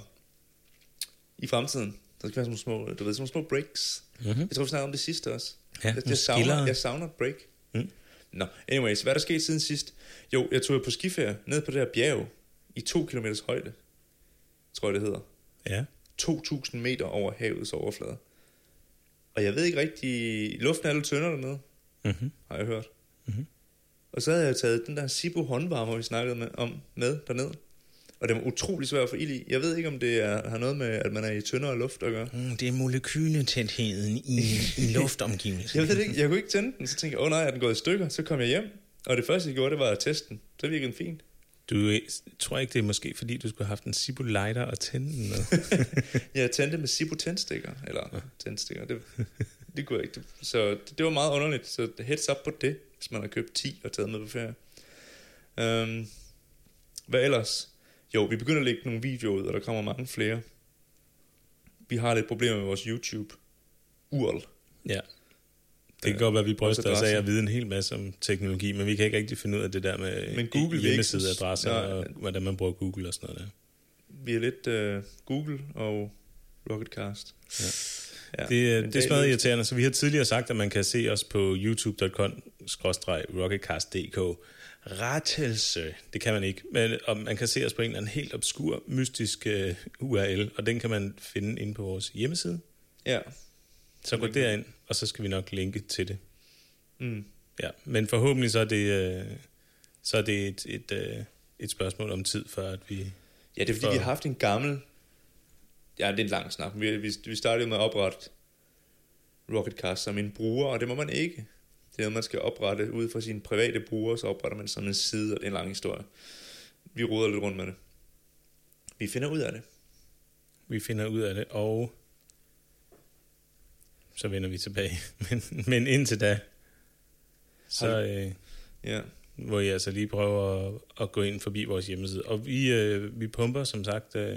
i fremtiden. Der skal være sådan små, du ved, sådan små breaks. Mm-hmm. Jeg tror, vi snakker om det sidste også. Ja, jeg, jeg, savner, jeg savner et break. Mm. Nå, anyways, hvad er der sket siden sidst? Jo, jeg tog på skiferie ned på det her bjerg i to kilometers højde, tror jeg det hedder. Ja. to tusind meter over havets overflade. Og jeg ved ikke rigtig, luften er lidt tyndere dernede, mm-hmm. har jeg hørt. Mm-hmm. Og så havde jeg taget den der Sippo håndvarmer, vi snakkede med, om med dernede. Og det var utrolig svært at få ild i. Jeg ved ikke, om det er, har noget med, at man er i tyndere luft at gøre. Mm, det er molekyletætheden i, i luftomgivelsen. Jeg ved det ikke. Jeg kunne ikke tænde den. Så tænkte jeg, åh oh, nej, er den gået i stykker? Så kom jeg hjem. Og det første, jeg gjorde, det var at teste den. Så virkede den fint. Du tror ikke, det er måske, fordi du skulle have haft en Sippo lighter og tænde den med? Jeg tændte med Sippo tændstikker. Eller ja. tændstikker. Det, det kunne jeg ikke. Så det, det var meget underligt. Så heads up på det, hvis man har købt ti og taget med på ferie. Um, hvad ellers? Jo, vi begynder at lægge nogle videoer ud, og der kommer mange flere. Vi har lidt problemer med vores YouTube-U R L. Ja. Det kan godt være, at vi bryster os af at vide en hel masse om teknologi, men vi kan ikke rigtig finde ud af det der med men Google hjemmesideadresser og hvordan man bruger Google og sådan noget der. Vi er lidt uh, Google og Rocketcast. Ja. Ja, det, det er smadret irriterende, så vi har tidligere sagt, at man kan se os på youtube punktum com skråstreg rocketcast punktum d k, rettelse. Det kan man ikke, men og man kan se os på en eller anden helt obskur, mystisk uh, U R L, og den kan man finde inde på vores hjemmeside. Ja. Så gå derind, og så skal vi nok linke til det. Mm. Ja, men forhåbentlig så er det, uh, så er det et, et, uh, et spørgsmål om tid, for at vi... Ja, det er fordi, for... vi har haft en gammel... Ja, det er en lang snak. Vi, vi, vi startede med at oprette Rocketcast som en bruger, og det må man ikke. Det er noget, man skal oprette ud fra sine private brugere, så opretter man som en side, og det er en lang historie. Vi roder lidt rundt med det. Vi finder ud af det. Vi finder ud af det, og så vender vi tilbage. men, men indtil da, så øh, ja. hvor jeg altså lige prøver at, at gå ind forbi vores hjemmeside. Og vi, øh, vi pumper, som sagt, øh,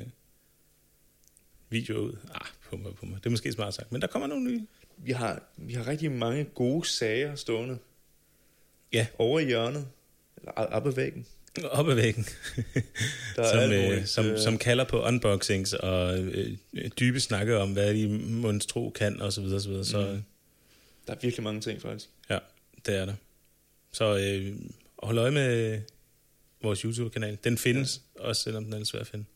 video ud. Ah, pumper, pumper. Det er måske smart sagt, men der kommer nogle nye. Vi har, vi har rigtig mange gode sager stående. Ja. Over i hjørnet. Eller op ad væggen. Op ad væggen. Der som, er øh, som, øh... som kalder på unboxings og øh, dybe snakke om, hvad de monstro kan, og så videre, så videre. Så, mm. Der er virkelig mange ting, faktisk. Ja, det er der. Så øh, hold øje med vores YouTube-kanal. Den findes, ja. Også selvom den er lidt svær at finde.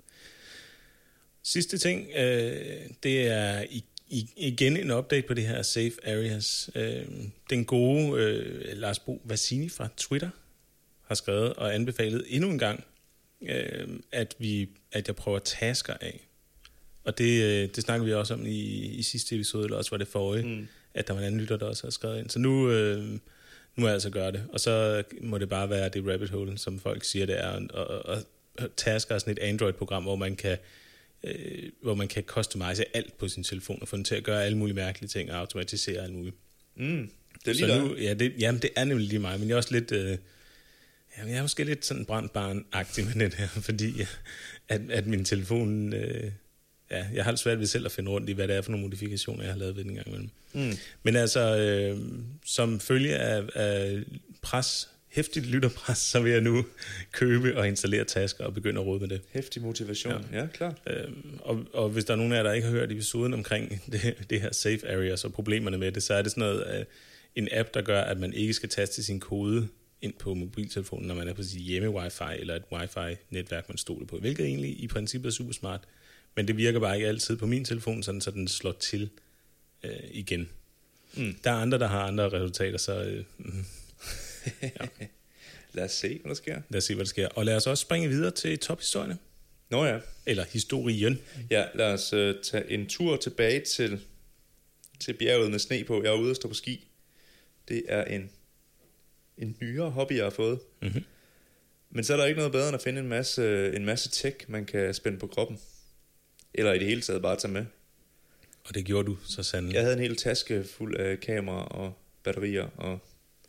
Sidste ting, øh, det er i I, igen en update på det her Safe Areas. Øh, den gode øh, Lars Bo Vassini fra Twitter har skrevet og anbefalet endnu en gang, øh, at, vi, at jeg prøver tasker af. Og det, øh, det snakker vi også om i, i sidste episode, eller også var det forrige, mm. at der var en anden lytter, der også har skrevet ind. Så nu, øh, nu må jeg altså gøre det. Og så må det bare være det rabbit hole, som folk siger, det er. Og, og, og tasker er sådan et Android-program, hvor man kan Øh, hvor man kan customize alt på sin telefon og få den til at gøre alle mulige mærkelige ting og automatisere alt muligt. Mm, det er lige så nu, ja, det, jamen, det er nemlig lige mig, men jeg er også lidt, øh, jamen, jeg er måske lidt sådan brandbarn-agtig med det her, fordi at, at min telefon, øh, ja, jeg har lidt svært ved selv at finde rundt i, hvad det er for nogle modifikationer, jeg har lavet ved den gang imellem. Mm. Men altså, øh, som følge af, af pres, hæftigt lytterpres, så vil jeg nu købe og installere tasker og begynde at råde med det. Hæftig motivation, ja, ja klart. Øhm, og, og hvis der er nogen af jer, der ikke har hørt episoden omkring det, det her Safe Areas og problemerne med det, så er det sådan noget, uh, en app, der gør, at man ikke skal taste sin kode ind på mobiltelefonen, når man er på sit hjemme-wifi eller et wifi-netværk, man stoler på. Hvilket egentlig i princippet er super smart, men det virker bare ikke altid på min telefon, sådan, så den slår til uh, igen. Mm. Der er andre, der har andre resultater, så... Uh, mm. Ja. Lad os se, hvad der sker. Lad os se, hvad der sker. Og lad os også springe videre til tophistorierne. Nå ja. Eller historien. Ja, lad os uh, tage en tur tilbage til, til bjerget med sne på. Jeg er ude og stå på ski. Det er en, en nyere hobby, jeg har fået. Mm-hmm. Men så er der ikke noget bedre end at finde en masse, en masse tech, man kan spænde på kroppen. Eller i det hele taget bare tage med. Og det gjorde du så sandelig. Jeg havde en hel taske fuld af kameraer og batterier og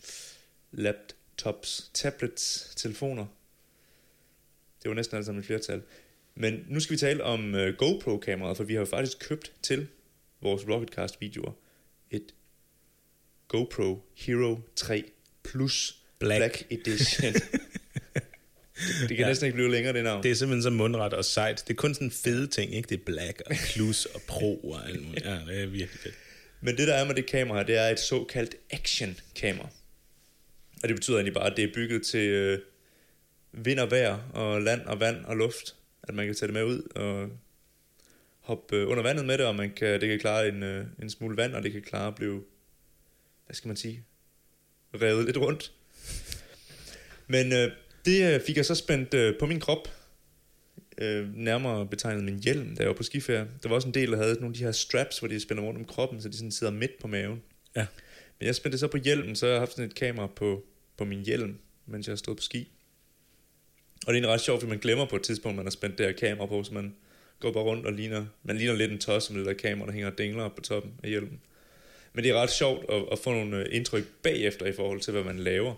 laptops, tablets, telefoner. Det var næsten alle sammen et flertal. Men nu skal vi tale om uh, GoPro-kameraet, for vi har jo faktisk købt til vores Rocketcast-videoer et GoPro Hero tre Plus Black, Black Edition. det, det kan ja. næsten ikke blive længere, det navn. Det er simpelthen så mundret og sejt. Det er kun sådan fede ting, ikke? Det er Black og Plus og Pro og alt muligt. Ja, det er virkelig fedt. Men det, der er med det kamera her, det er et såkaldt action-kamera. Og det betyder egentlig bare, at det er bygget til øh, vind og vejr, og land og vand og luft. At man kan tage det med ud og hoppe øh, under vandet med det, og man kan, det kan klare en, øh, en smule vand, og det kan klare at blive, hvad skal man sige, revet lidt rundt. Men øh, det øh, fik jeg så spændt øh, på min krop, øh, nærmere betegnet min hjelm, da jeg var på skiferie. Der var også en del, der havde nogle af de her straps, hvor de spænder rundt om kroppen, så de sådan sidder midt på maven. Ja. Men jeg spændte så på hjelmen, så jeg har haft sådan et kamera på, på min hjelm, mens jeg har stået på ski. Og det er ret sjovt, fordi man glemmer på et tidspunkt, man har spændt det her kamera på, så man går bare rundt og ligner, man ligner lidt en tosse med det der kamera, der hænger og dingler op på toppen af hjelmen. Men det er ret sjovt at, at få nogle indtryk bagefter i forhold til, hvad man laver.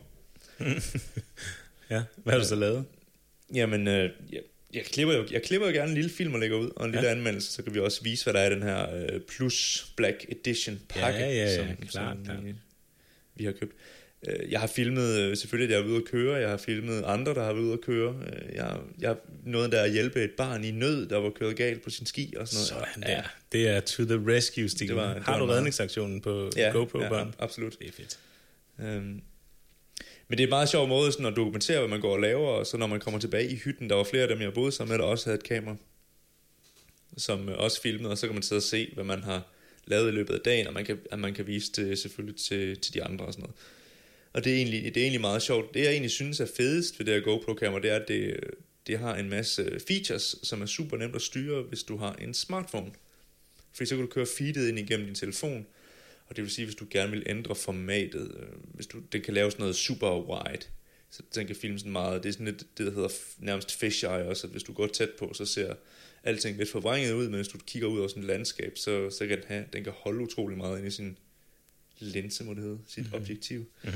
Ja, hvad har du så lavet? Jamen, øh, jeg, jeg, klipper jo, jeg klipper jo gerne en lille film og lægger ud, og en lille ja. anmeldelse, så kan vi også vise, hvad der er i den her øh, Plus Black Edition pakke, ja, ja, ja, som, klart, som ja. vi, vi har købt. Jeg har filmet, selvfølgelig, at jeg er ude at køre. Jeg har filmet andre, der har været ude at køre. Jeg, jeg har noget, der at hjælpe et barn i nød, der var kørt galt på sin ski og sådan noget. Sådan der. Ja. Det er to the rescue stil. Det var, det har du redningsaktionen på ja, GoPro-børn? Ja, absolut. Det er fedt. Øhm, Men det er en meget sjov måde sådan at dokumentere, hvad man går og laver, og så når man kommer tilbage i hytten, der var flere af dem, jeg boede sammen med, der også havde et kamera, som også filmede, og så kan man sidde og se, hvad man har lavet i løbet af dagen, og man kan, at man kan vise det selvfølgelig til, til de andre og sådan noget. Og det er, egentlig, det er egentlig meget sjovt. Det jeg egentlig synes er fedest ved det her GoPro-kamera, det er, at det, det har en masse features, som er super nemt at styre, hvis du har en smartphone. Fordi så kan du køre feedet ind igennem din telefon, og det vil sige, hvis du gerne vil ændre formatet, hvis du, det kan lave sådan noget super wide, så den kan filme sådan meget, det er sådan lidt, det der hedder nærmest fisheye også, at hvis du går tæt på, så ser alting lidt forvrænget ud, men hvis du kigger ud over sådan et landskab, så, så kan den, have, den kan holde utrolig meget ind i sin linse, må det hedde, sit mm-hmm. objektiv. Mm-hmm.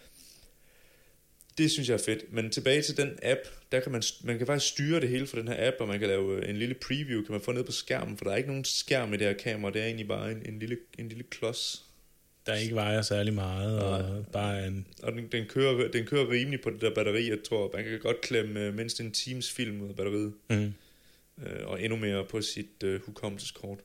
Det synes jeg er fedt. Men tilbage til den app, der kan man, man kan faktisk styre det hele fra den her app, og man kan lave en lille preview, kan man få ned på skærmen, for der er ikke nogen skærm i det her kamera, det er egentlig bare en, en, lille, en lille klods. Der ikke vejer særlig meget, og ja. bare en... Og den, den, kører, den kører rimelig på det der batteri, jeg tror, man kan godt klemme mindst en times film ud af batteriet, mm. øh, og endnu mere på sit øh, hukommelseskort.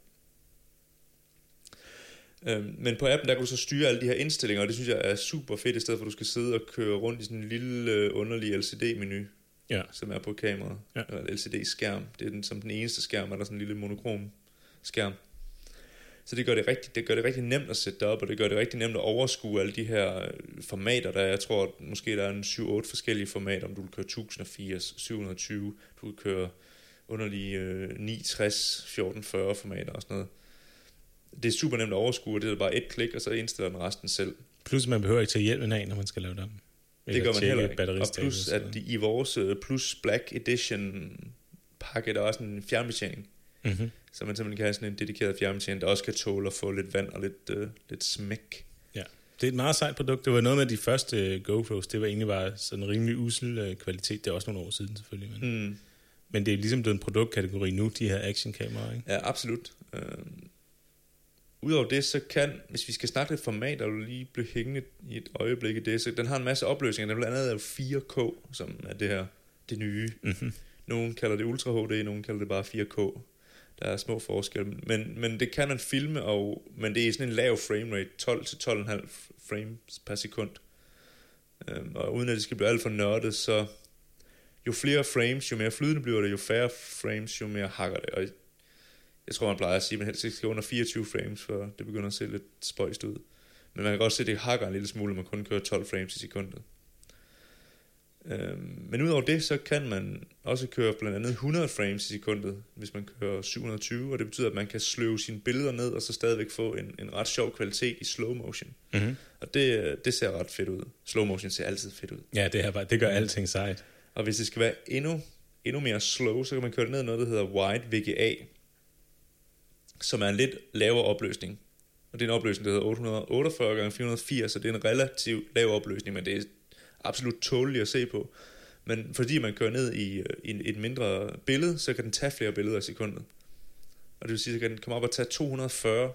Men på appen, der kan du så styre alle de her indstillinger, og det synes jeg er super fedt, i stedet for at du skal sidde og køre rundt i sådan en lille underlig L C D-menu, ja. som er på kameraet, ja. eller L C D-skærm. Det er den, som den eneste skærm, er der sådan en lille monokrom skærm. Så det gør det, rigtig, det gør det rigtig nemt at sætte det op, og det gør det rigtig nemt at overskue alle de her formater, der jeg tror, at måske der er en syv otte forskellige formater, om du vil køre tusind og firs, syv hundrede og tyve, du vil køre underlige øh, ni tres, fjorten fyrre formater og sådan noget. Det er super nemt at overskue, det er bare et klik, og så indstiller den resten selv. Plus man behøver ikke tage hjælpen af, når man skal lave dem. Det gør man heller ikke. Og plus at de, i vores Plus Black Edition pakke, der er også en fjernbetjening. Mm-hmm. Så man simpelthen kan have sådan en dedikeret fjernbetjening, der også kan tåle at få lidt vand og lidt, uh, lidt smæk. Ja, det er et meget sejt produkt. Det var noget med de første GoPros, det var egentlig bare sådan en rimelig usel uh, kvalitet. Det er også nogle år siden selvfølgelig. Men, mm. men det er ligesom den produktkategori nu, de her actionkameraer, ikke? Ja, absolut. Uh, Udover det, så kan, hvis vi skal snakke lidt format, der vil lige blive hængende i et øjeblik i det, så den har en masse opløsninger. Den blandt andet er fire K, som er det her, det nye. Mm-hmm. Nogle kalder det Ultra H D, nogle kalder det bare fire K. Der er små forskelle, men, men det kan man filme, og, men det er sådan en lav framerate, tolv til tolv komma fem frames per sekund. Øhm, og uden at det skal blive alt for nørdet, så jo flere frames, jo mere flydende bliver det, jo færre frames, jo mere hakker det. Og jeg tror, man plejer at sige, at man helst ikke skal under fireogtyve frames, for det begynder at se lidt spøjst ud. Men man kan godt se, at det hakker en lille smule, når man kun kører tolv frames i sekundet. Øhm, men udover det, så kan man også køre blandt andet hundrede frames i sekundet, hvis man kører syv hundrede og tyve, og det betyder, at man kan sløve sine billeder ned, og så stadigvæk få en, en ret sjov kvalitet i slow motion. Mm-hmm. Og det, det ser ret fedt ud. Slow motion ser altid fedt ud. Ja, det, her bare, det gør alting sejt. Og hvis det skal være endnu, endnu mere slow, så kan man køre det ned i noget, der hedder Wide V G A, som er en lidt lavere opløsning. Og det er en opløsning, der hedder otte hundrede og otteogfyrre gange fire hundrede og firs, så det er en relativt lav opløsning, men det er absolut tåleligt at se på. Men fordi man kører ned i, i et mindre billede, så kan den tage flere billeder i sekundet. Og det vil sige, så kan den komme op og tage to hundrede og fyrre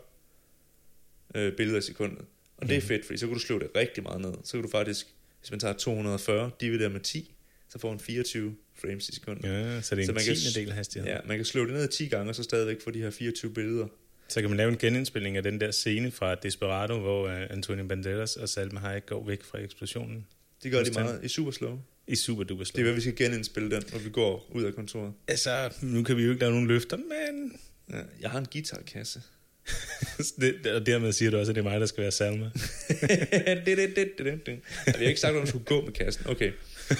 øh, billeder i sekundet. Og det er fedt, fordi så kan du slå det rigtig meget ned. Så kan du faktisk, hvis man tager to hundrede og fyrre, dividerer med ti, så får man fireogtyve frames i sekundet. Ja, så det er så en tiende del af hastigheden. Ja, man kan slå det ned ti gange, og så stadigvæk få de her fireogtyve billeder. Så kan man lave en genindspilning af den der scene fra Desperado, hvor uh, Antonio Banderas og Salma Hayek går væk fra eksplosionen. Det gør de meget i super slow. I super duper slow. Det er hvad vi skal genindspille den, når vi går ud af kontoret. Altså, nu kan vi jo ikke lave nogen løfter, men... Ja, jeg har en guitarkasse. det, og dermed siger du også, at det er mig, der skal være Salma. det, det, det, det, det. Jeg har ikke sagt, at du skulle gå med kassen. Okay.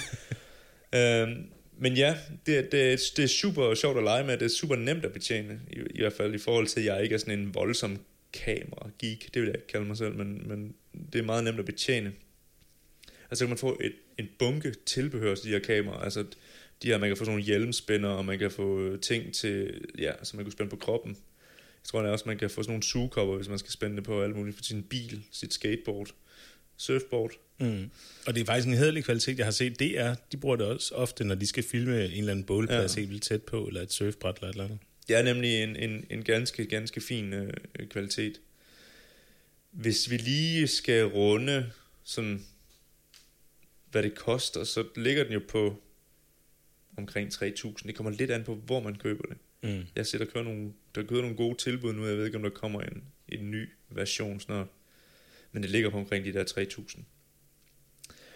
øhm, men ja, det, det, det er super sjovt at lege med. Det er super nemt at betjene. I, i hvert fald i forhold til, at jeg ikke er sådan en voldsom kamera-geek. Det vil jeg ikke kalde mig selv, men, men det er meget nemt at betjene. Altså kan man få et, en bunke tilbehør til de her kameraer. Altså de her, man kan få sådan nogle hjelmspænder, og man kan få ting til, ja, som man kan spænde på kroppen. Jeg tror også, man kan få sådan nogle sugekopper, hvis man skal spænde det på alt muligt, for sin bil, sit skateboard, surfboard. Mm. Og det er faktisk en hederlig kvalitet, jeg har set. Det er, de bruger det også ofte, når de skal filme en eller anden bålplads ja. helt vildt tæt på, eller et surfbræt eller et eller andet. Det er nemlig en, en, en ganske, ganske fin øh, kvalitet. Hvis vi lige skal runde sådan, hvad det koster, så ligger den jo på omkring tre tusind. Det kommer lidt an på, hvor man køber det. Mm. Jeg ser, der kører nogle, der kører nogle gode tilbud nu. Jeg ved ikke, om der kommer en, en ny version snart. Men det ligger på omkring de der tre tusind.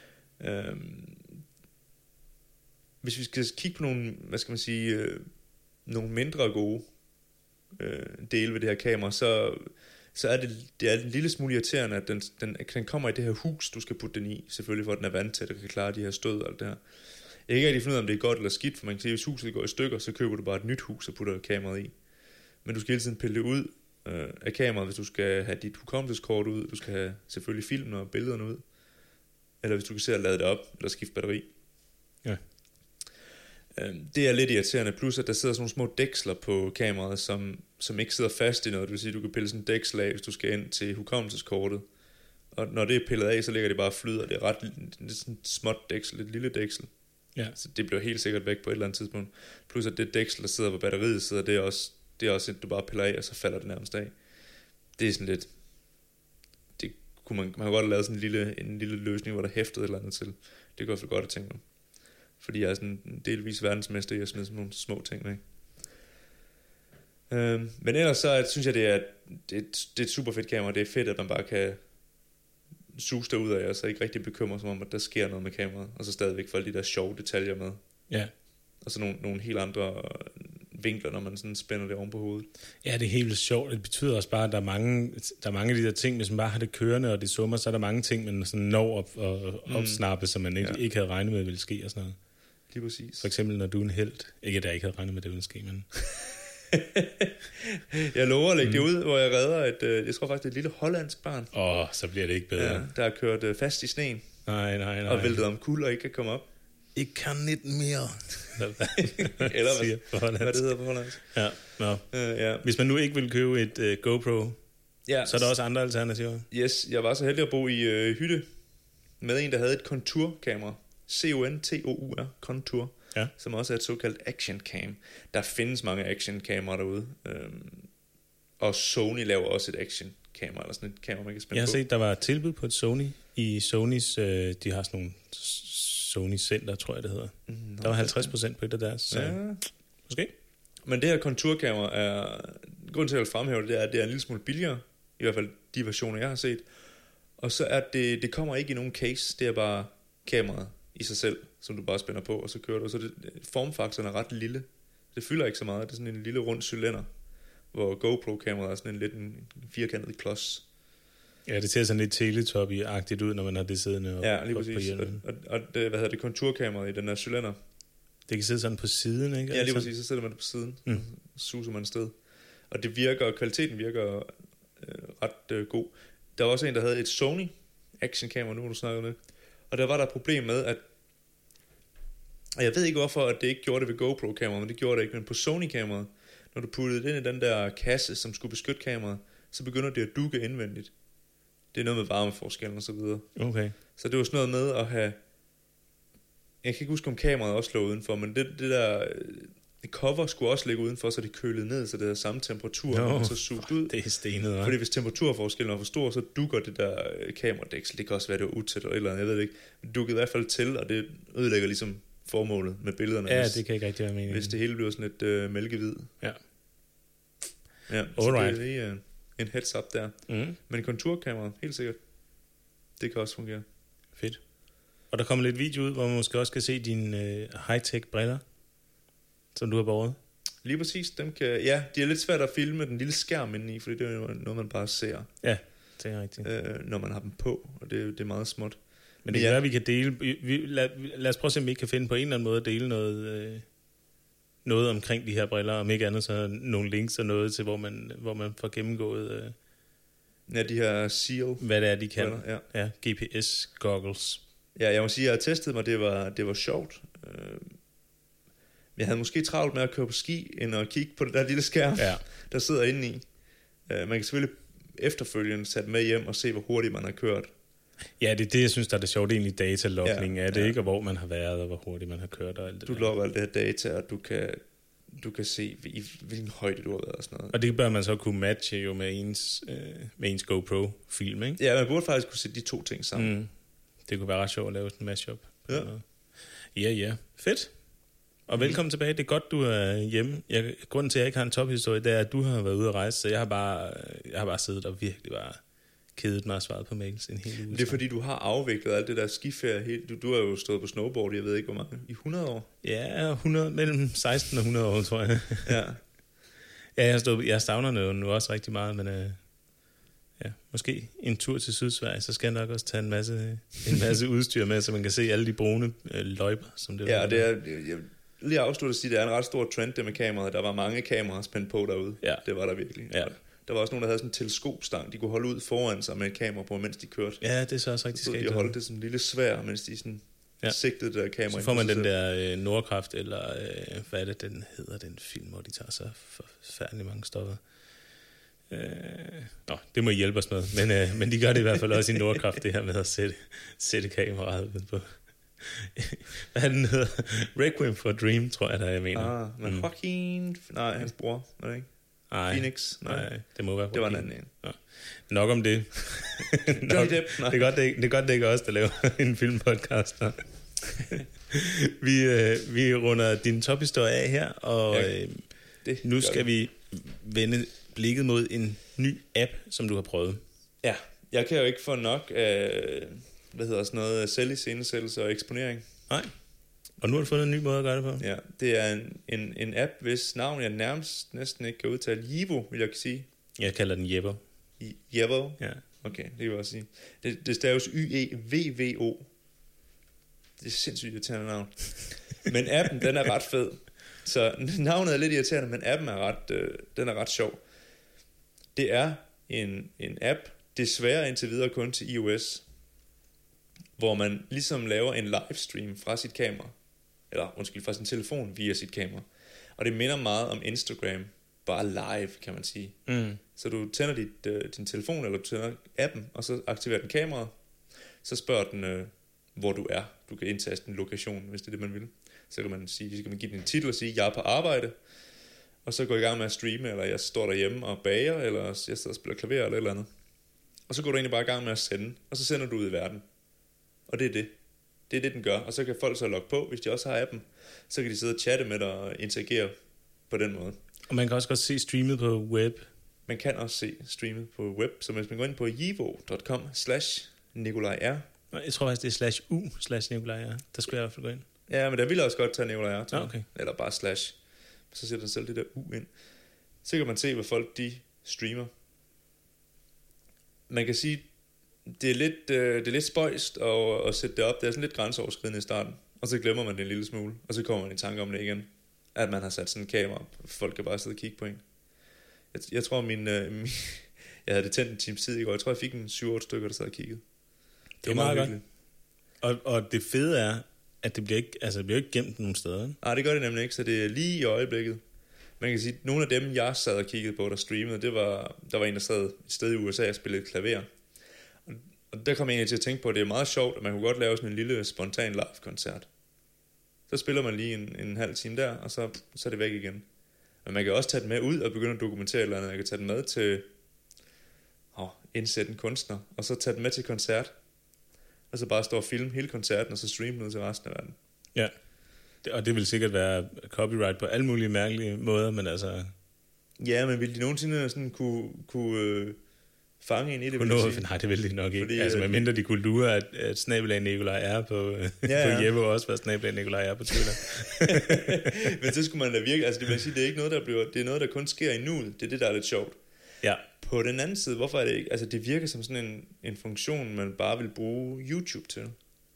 Øhm, hvis vi skal kigge på nogle, hvad skal man sige, øh, nogle mindre gode øh, dele ved det her kamera, så, så er det, det er en lille smule irriterende, at den, den, den kommer i det her hus, du skal putte den i, selvfølgelig for at den er vandtæt og kan klare de her stød og alt det her. Jeg kan ikke rigtig finde ud af, om det er godt eller skidt, for man kan sige, at hvis huset går i stykker, så køber du bare et nyt hus og putter kameraet i. Men du skal hele tiden pille det ud øh, af kameraet, hvis du skal have dit hukommelseskort ud, du skal have selvfølgelig filmen og billederne ud, eller hvis du kan se at lade det op, eller skifte batteri. Ja. Øh, det er lidt irriterende, plus at der sidder sådan nogle små dæksler på kameraet, som, som ikke sidder fast i noget, det vil sige, at du kan pille sådan en dæksel af, hvis du skal ind til hukommelseskortet. Og når det er pillet af, så ligger det bare og flyder, det er ret det er sådan et småt dæksel, et lille dæksel. Ja. Så det bliver helt sikkert væk på et eller andet tidspunkt. Plus at det dæksel, der sidder på batteriet, sidder, det er også, det er også et, du bare piller af, og så falder det nærmest af. Det er sådan lidt... Det kunne man, man kunne godt have lavet sådan en lille, en lille løsning, hvor der hæftede et eller andet til. Det kunne i hvert fald godt at tænke mig. Fordi jeg er sådan delvis verdensmester i at smide sådan nogle små ting væk. Øhm, men ellers så synes jeg, det er, det, er et, det er et super fedt kamera. Det er fedt, at man bare kan sus derud af, og så ikke rigtig bekymre sig om, at der sker noget med kameraet, og så stadigvæk få alle de der sjove detaljer med. Ja. Og så nogle, nogle helt andre vinkler, når man sådan spænder det oven på hovedet. Ja, det er helt vildt sjovt. Det betyder også bare, at der er mange, der er mange af de der ting, hvis man bare har det kørende, og det summer, så er der mange ting, man sådan når op og opsnappe, mm. som man ikke, ja. ikke havde regnet med, ville ske og sådan noget. Lige præcis. For eksempel, når du er en helt. Ikke, at jeg ikke havde regnet med, det ville ske, men... Jeg lover at lægge mm. det ud, hvor jeg redder et, øh, jeg tror faktisk, det er et lille hollandsk barn. Åh, oh, så bliver det ikke bedre. Ja, der har kørt øh, fast i sneen. Nej, nej, nej. Og væltet om kul og ikke kan komme op. Ikke kan ikke mere. Eller hvad, hvad det hedder på hollandsk. Ja, no. øh, ja. Hvis man nu ikke vil købe et uh, GoPro, ja, så er der også andre alternativer. Yes, jeg var så heldig at bo i øh, hytte med en, der havde et konturkamera. C O N T O U R, kontur. Ja. Som også er et såkaldt action cam. Der findes mange action kameraer derude. Øhm, og Sony laver også et action kamera, eller sådan et kamera, man kan spænde på. Jeg har set, der var et tilbud på et Sony. I Sonys, øh, de har sådan nogle Sony Center, tror jeg det hedder. Mm, der var halvtreds procent på et af deres. Så ja. Måske. Men det her konturkamera er, grunden til at jeg vil fremhæve det, det er, at det er en lille smule billigere. I hvert fald de versioner, jeg har set. Og så er det, det kommer ikke i nogen case. Det er bare kameraet i sig selv, som du bare spænder på, og så kører du. Så det, formfaktoren er ret lille. Det fylder ikke så meget. Det er sådan en lille rund cylinder, hvor GoPro-kameraet er sådan en lidt en firkantet klods. Ja, det ser sådan lidt teletubby-agtigt ud, når man har det siddende op, ja, lige op på præcis. Og, og, og det, hvad hedder det, konturkameraet i den her cylinder. Det kan sidde sådan på siden, ikke? Ja, lige præcis. Så sætter man det på siden, mm. og suser man sted. Og det virker, kvaliteten virker øh, ret øh, god. Der var også en, der havde et Sony action-kamera, nu har du snakket med. Og der var der et problem med, at og jeg ved ikke hvorfor, at det ikke gjorde det ved GoPro-kameraet, men det gjorde det ikke. Men på Sony-kameraet, når du puttede det ind i den der kasse, som skulle beskytte kameraet, så begynder det at dukke indvendigt. Det er noget med varmeforskellen og så videre. Okay. Så det var sådan noget med at have... Jeg kan ikke huske, om kameraet også lå udenfor, men det, det der cover skulle også ligge udenfor, så det kølede ned, så det havde samme temperatur, no, og så sugt ud. Det er stenet, hva'? Fordi hvis temperaturforskellen var for stor, så dukker det der kameradæksel. Det kan også være, det var utæt eller et eller andet, jeg ved det ikke. Men det dukkede i hvert fald til, og det ødelægger ligesom formålet med billederne. Ja, hvis, det kan ikke rigtig være meningen. Hvis det hele bliver sådan et øh, mælkehvid. Ja. Ja, så alright. det er lige uh, en heads up der. Mm. Men konturkameraet, helt sikkert. Det kan også fungere. Fedt. Og der kommer lidt video ud, hvor man måske også kan se dine øh, high-tech briller, som du har båret. Lige præcis. Dem kan, ja, de er lidt svært at filme den lille skærm inde i, fordi det er noget, man bare ser. Ja, det er rigtigt. Øh, når man har dem på, og det, det er meget småt. Men det kan ja. være, vi kan dele... Vi, lad, lad os prøve at se, om vi ikke kan finde på en eller anden måde at dele noget, øh, noget omkring de her briller, om ikke andet så nogle links og noget til, hvor man, hvor man får gennemgået... Øh, ja, de her Seal. Hvad det er, de kan. Ja. ja, G P S-goggles. Ja, jeg må sige, at jeg har testet mig, det var, det var sjovt. Jeg havde måske travlt med at køre på ski, end at kigge på det der lille skærm, ja. der sidder inde i. Man kan selvfølgelig efterfølgende sætte med hjem og se, hvor hurtigt man har kørt. Ja, det er det, jeg synes, der er det sjovt, egentlig datalogning ja, af det, ja. ikke? Og hvor man har været, og hvor hurtigt man har kørt og alt det Du der. logger alt det her data, og du kan, du kan se, i hvilken højde du har været og sådan noget. Og det bør man så kunne matche jo med ens, øh, med ens GoPro-film, ikke? Ja, man burde faktisk kunne sætte de to ting sammen. Mm. Det kunne være ret sjovt at lave en mashup. Ja. Ja, ja. Fedt. Og velkommen mm. tilbage. Det er godt, du er hjemme. Jeg, grunden til, at jeg ikke har en tophistorie, det er, at du har været ude at rejse, så jeg har bare, jeg har bare siddet og virkelig bare kedet mig svaret på mails en hel uge. Det er fordi, du har afviklet alt det der skiferie. Helt. Du, du har jo stået på snowboard, jeg ved ikke hvor mange, i hundrede år? Ja, hundrede, mellem seksten og hundrede år, tror jeg. Ja. Ja, jeg, stod, jeg savner det nu også rigtig meget, men øh, ja, måske en tur til Sydsverige, så skal jeg nok også tage en masse, en masse udstyr med, så man kan se alle de brune øh, løjper, som det Ja, var. og det er, jeg vil lige afslutte at sige, det er en ret stor trend, det med kameraet. Der var mange kameraer spændt på derude. Ja. Det var der virkelig. Ja. Der var også nogen, der havde sådan en teleskopstang, de kunne holde ud foran sig med et kamera på, mens de kørte. Ja, det er så også rigtig Så skægt. de holdt det sådan en lille svær, mens de sådan ja. sigtede det der kamera. Så får man den der øh, Nordkraft, eller øh, hvad er det, den hedder, den film, hvor de tager så forfærdeligt mange stoffer. Øh, nå, det må I hjælpe os med, men, øh, men de gør det i hvert fald også i Nordkraft, det her med at sætte, sætte kameraet på. Hvad er den hedder? Requiem for a Dream, tror jeg, der jeg mener. Ah, men mm. Joaquin, nej, hans bror, var det ikke? Nej, Phoenix, nej. nej, det må være det var en anden en. Ja. Nok om det. Nok, Depp, det er godt, det, det er godt, det ikke er os, der laver en filmpodcast. vi, øh, vi runder din tophistorie af her, og ja, øh, det nu skal det. vi vende blikket mod en ny app, som du har prøvet. Ja, jeg kan jo ikke få nok af, hvad hedder sådan noget, selviscenesættelse og eksponering. Nej. Og nu har du fundet en ny måde at gøre det på. Ja, det er en, en, en app, hvis navn jeg nærmest næsten ikke kan udtale. Yivo, vil jeg sige. Jeg kalder den Jebbo. Jebbo? Ja. Okay, det vil jeg også sige. Det, det staves Y E V V O. Det er sindssygt irriterende navn. Men appen, den er ret fed. Så navnet er lidt irriterende, men appen er ret, øh, den er ret sjov. Det er en, en app, desværre indtil videre kun til iOS, hvor man ligesom laver en livestream fra sit kamera, eller undskyld, fra sin telefon via sit kamera. Og det minder meget om Instagram, bare live, kan man sige. Mm. Så du tænder dit, øh, din telefon, eller du tænder appen, og så aktiverer den kameraet. Så spørger den, øh, hvor du er. Du kan indtaste en lokation, hvis det er det, man vil. Så kan man, sige, så kan man give den en titel og sige, jeg er på arbejde. Og så går jeg i gang med at streame, eller jeg står derhjemme og bager, eller jeg sidder og spiller klaver, eller et eller andet. Og så går du egentlig bare i gang med at sende, og så sender du ud i verden. Og det er det. Det er det, den gør. Og så kan folk så logge på, hvis de også har appen. Så kan de sidde og chatte med dig og interagere på den måde. Og man kan også godt se streamet på web. Man kan også se streamet på web. Så hvis man går ind på yivo punktum com slash Nikolaj R. Jeg tror faktisk, det er slash u slash Nikolaj R. Der skulle jeg i hvert fald gå ind. Ja, men der vil også godt tage Nikolaj R. Ah, okay. Eller bare slash. Så sætter den selv det der u ind. Så kan man se, hvad folk de streamer. Man kan sige, det er lidt, øh, det er lidt spøjst at, at sætte det op. Det er sådan lidt grænseoverskridende i starten. Og så glemmer man det en lille smule. Og så kommer man i tanke om det igen. At man har sat sådan en kamera. Folk kan bare sidde og kigge på en. Jeg, jeg tror, min, øh, min... jeg havde det tændt en times tid i går. Jeg tror, jeg fik en syv otte stykker, der sad og kiggede. Det, det er meget, meget godt. Og, og det fede er, at det bliver ikke, altså det bliver ikke gemt nogen steder. Nej, det gør det nemlig ikke. Så det er lige i øjeblikket. Man kan sige, at nogle af dem, jeg sad og kiggede på, der streamede, det var, der var en, der sad et sted i U S A og spillede klaver. Og, og der kom jeg egentlig til at tænke på, at det er meget sjovt, at man kunne godt lave sådan en lille spontan live-koncert. Så spiller man lige en, en halv time der, og så, så er det væk igen. Men man kan også tage den med ud og begynde at dokumentere et eller andet. Man kan tage den med til at indsætte en kunstner, og så tage den med til koncert. Og så bare stå og filme hele koncerten, og så streame den ud til resten af verden. Ja, og det vil sikkert være copyright på alle mulige mærkelige måder, men altså... Ja, men ville de nogensinde sådan kunne, kunne øh, fange en i det? Kunne nå, nej, det ville de nok ikke. Fordi, altså, medmindre de kunne lure, at, at snabelag Nikolaj er på, ja, ja. på Jeppe, og også var snabelag Nikolaj er på Twitter. Men så skulle man da virkelig... Altså, det vil sige, det er ikke noget, der bliver... Det er noget, der kun sker i nuet. Det er det, der er lidt sjovt. Ja. På den anden side, hvorfor er det ikke... Altså, det virker som sådan en, en funktion, man bare vil bruge YouTube til.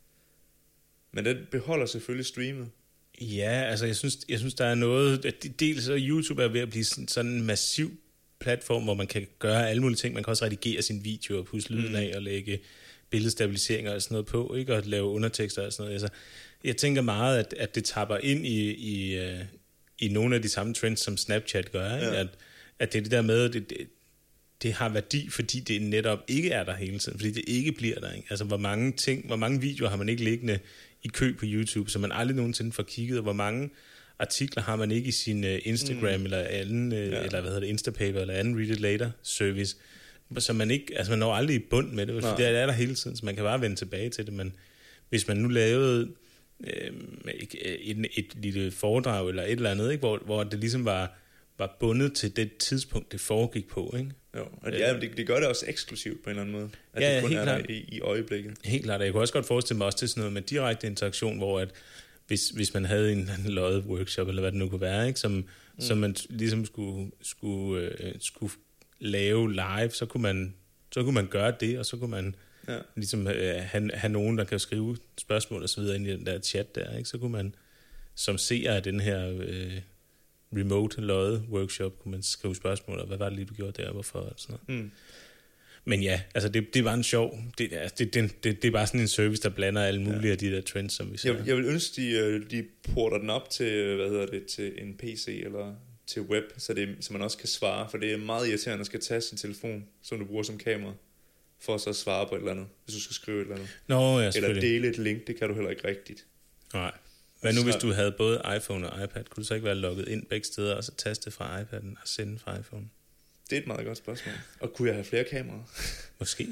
Men den beholder selvfølgelig streamet. Ja, altså jeg synes, jeg synes der er noget, at dels så YouTube er ved at blive sådan, sådan en massiv platform, hvor man kan gøre alle mulige ting. Man kan også redigere sin video og pusse lyden af og lægge billedstabiliseringer og sådan noget på, ikke, og lave undertekster og sådan noget. Altså, jeg tænker meget, at, at det tapper ind i, i, uh, i nogle af de samme trends, som Snapchat gør, ikke? Ja. At, at det er det der med, at det, det, det har værdi, fordi det netop ikke er der hele tiden, fordi det ikke bliver der, ikke? Altså, hvor mange ting, hvor mange videoer har man ikke liggende i kø på YouTube, så man aldrig nogensinde får kigget, og hvor mange artikler har man ikke i sin uh, Instagram, mm. eller anden, uh, ja. eller hvad hedder det, Instapaper, eller anden Read It Later service, så man ikke, altså man når aldrig i bund med det, for det er der hele tiden, så man kan bare vende tilbage til det, men hvis man nu lavede øh, et, et, et lille foredrag, eller et eller andet, ikke, hvor, hvor det ligesom var var bundet til det tidspunkt, det foregik på, ikke? Jo, og ja, men det, det gør det også eksklusivt på en eller anden måde. At Ja, det kun helt er klart. der i, i øjeblikket. Helt klart, og jeg kunne også godt forestille mig også til sådan noget med direkte interaktion, hvor at hvis, hvis man havde en løjet workshop, eller hvad det nu kunne være, ikke, som, mm. som man ligesom skulle, skulle, øh, skulle lave live, så kunne man, så kunne man gøre det, og så kunne man ja. ligesom øh, have, have nogen, der kan skrive spørgsmål og så videre ind i den der chat der, ikke? Så kunne man som seer af den her øh, remote løjet workshop, kunne man skrive spørgsmål, og hvad var det lige, du gjorde der, hvorfor, og sådan noget. Mm. Men ja, altså det, det var en sjov, det, det, det, det, det er bare sådan en service, der blander alle mulige ja. af de der trends, som vi ser. Jeg, jeg vil ønske, de, de porter den op til, hvad hedder det, til en P C eller til web, så, det, så man også kan svare, for det er meget irriterende at skal tage sin telefon, som du bruger som kamera, for så at svare på et eller andet, hvis du skal skrive et eller andet. Nå, ja, eller dele et link, det kan du heller ikke rigtigt. Nej. Hvad nu, hvis du havde både iPhone og iPad, kunne du så ikke være logget ind begge steder, og så taste fra iPad'en og sende fra iPhone? Det er et meget godt spørgsmål. Og kunne jeg have flere kameraer? Måske.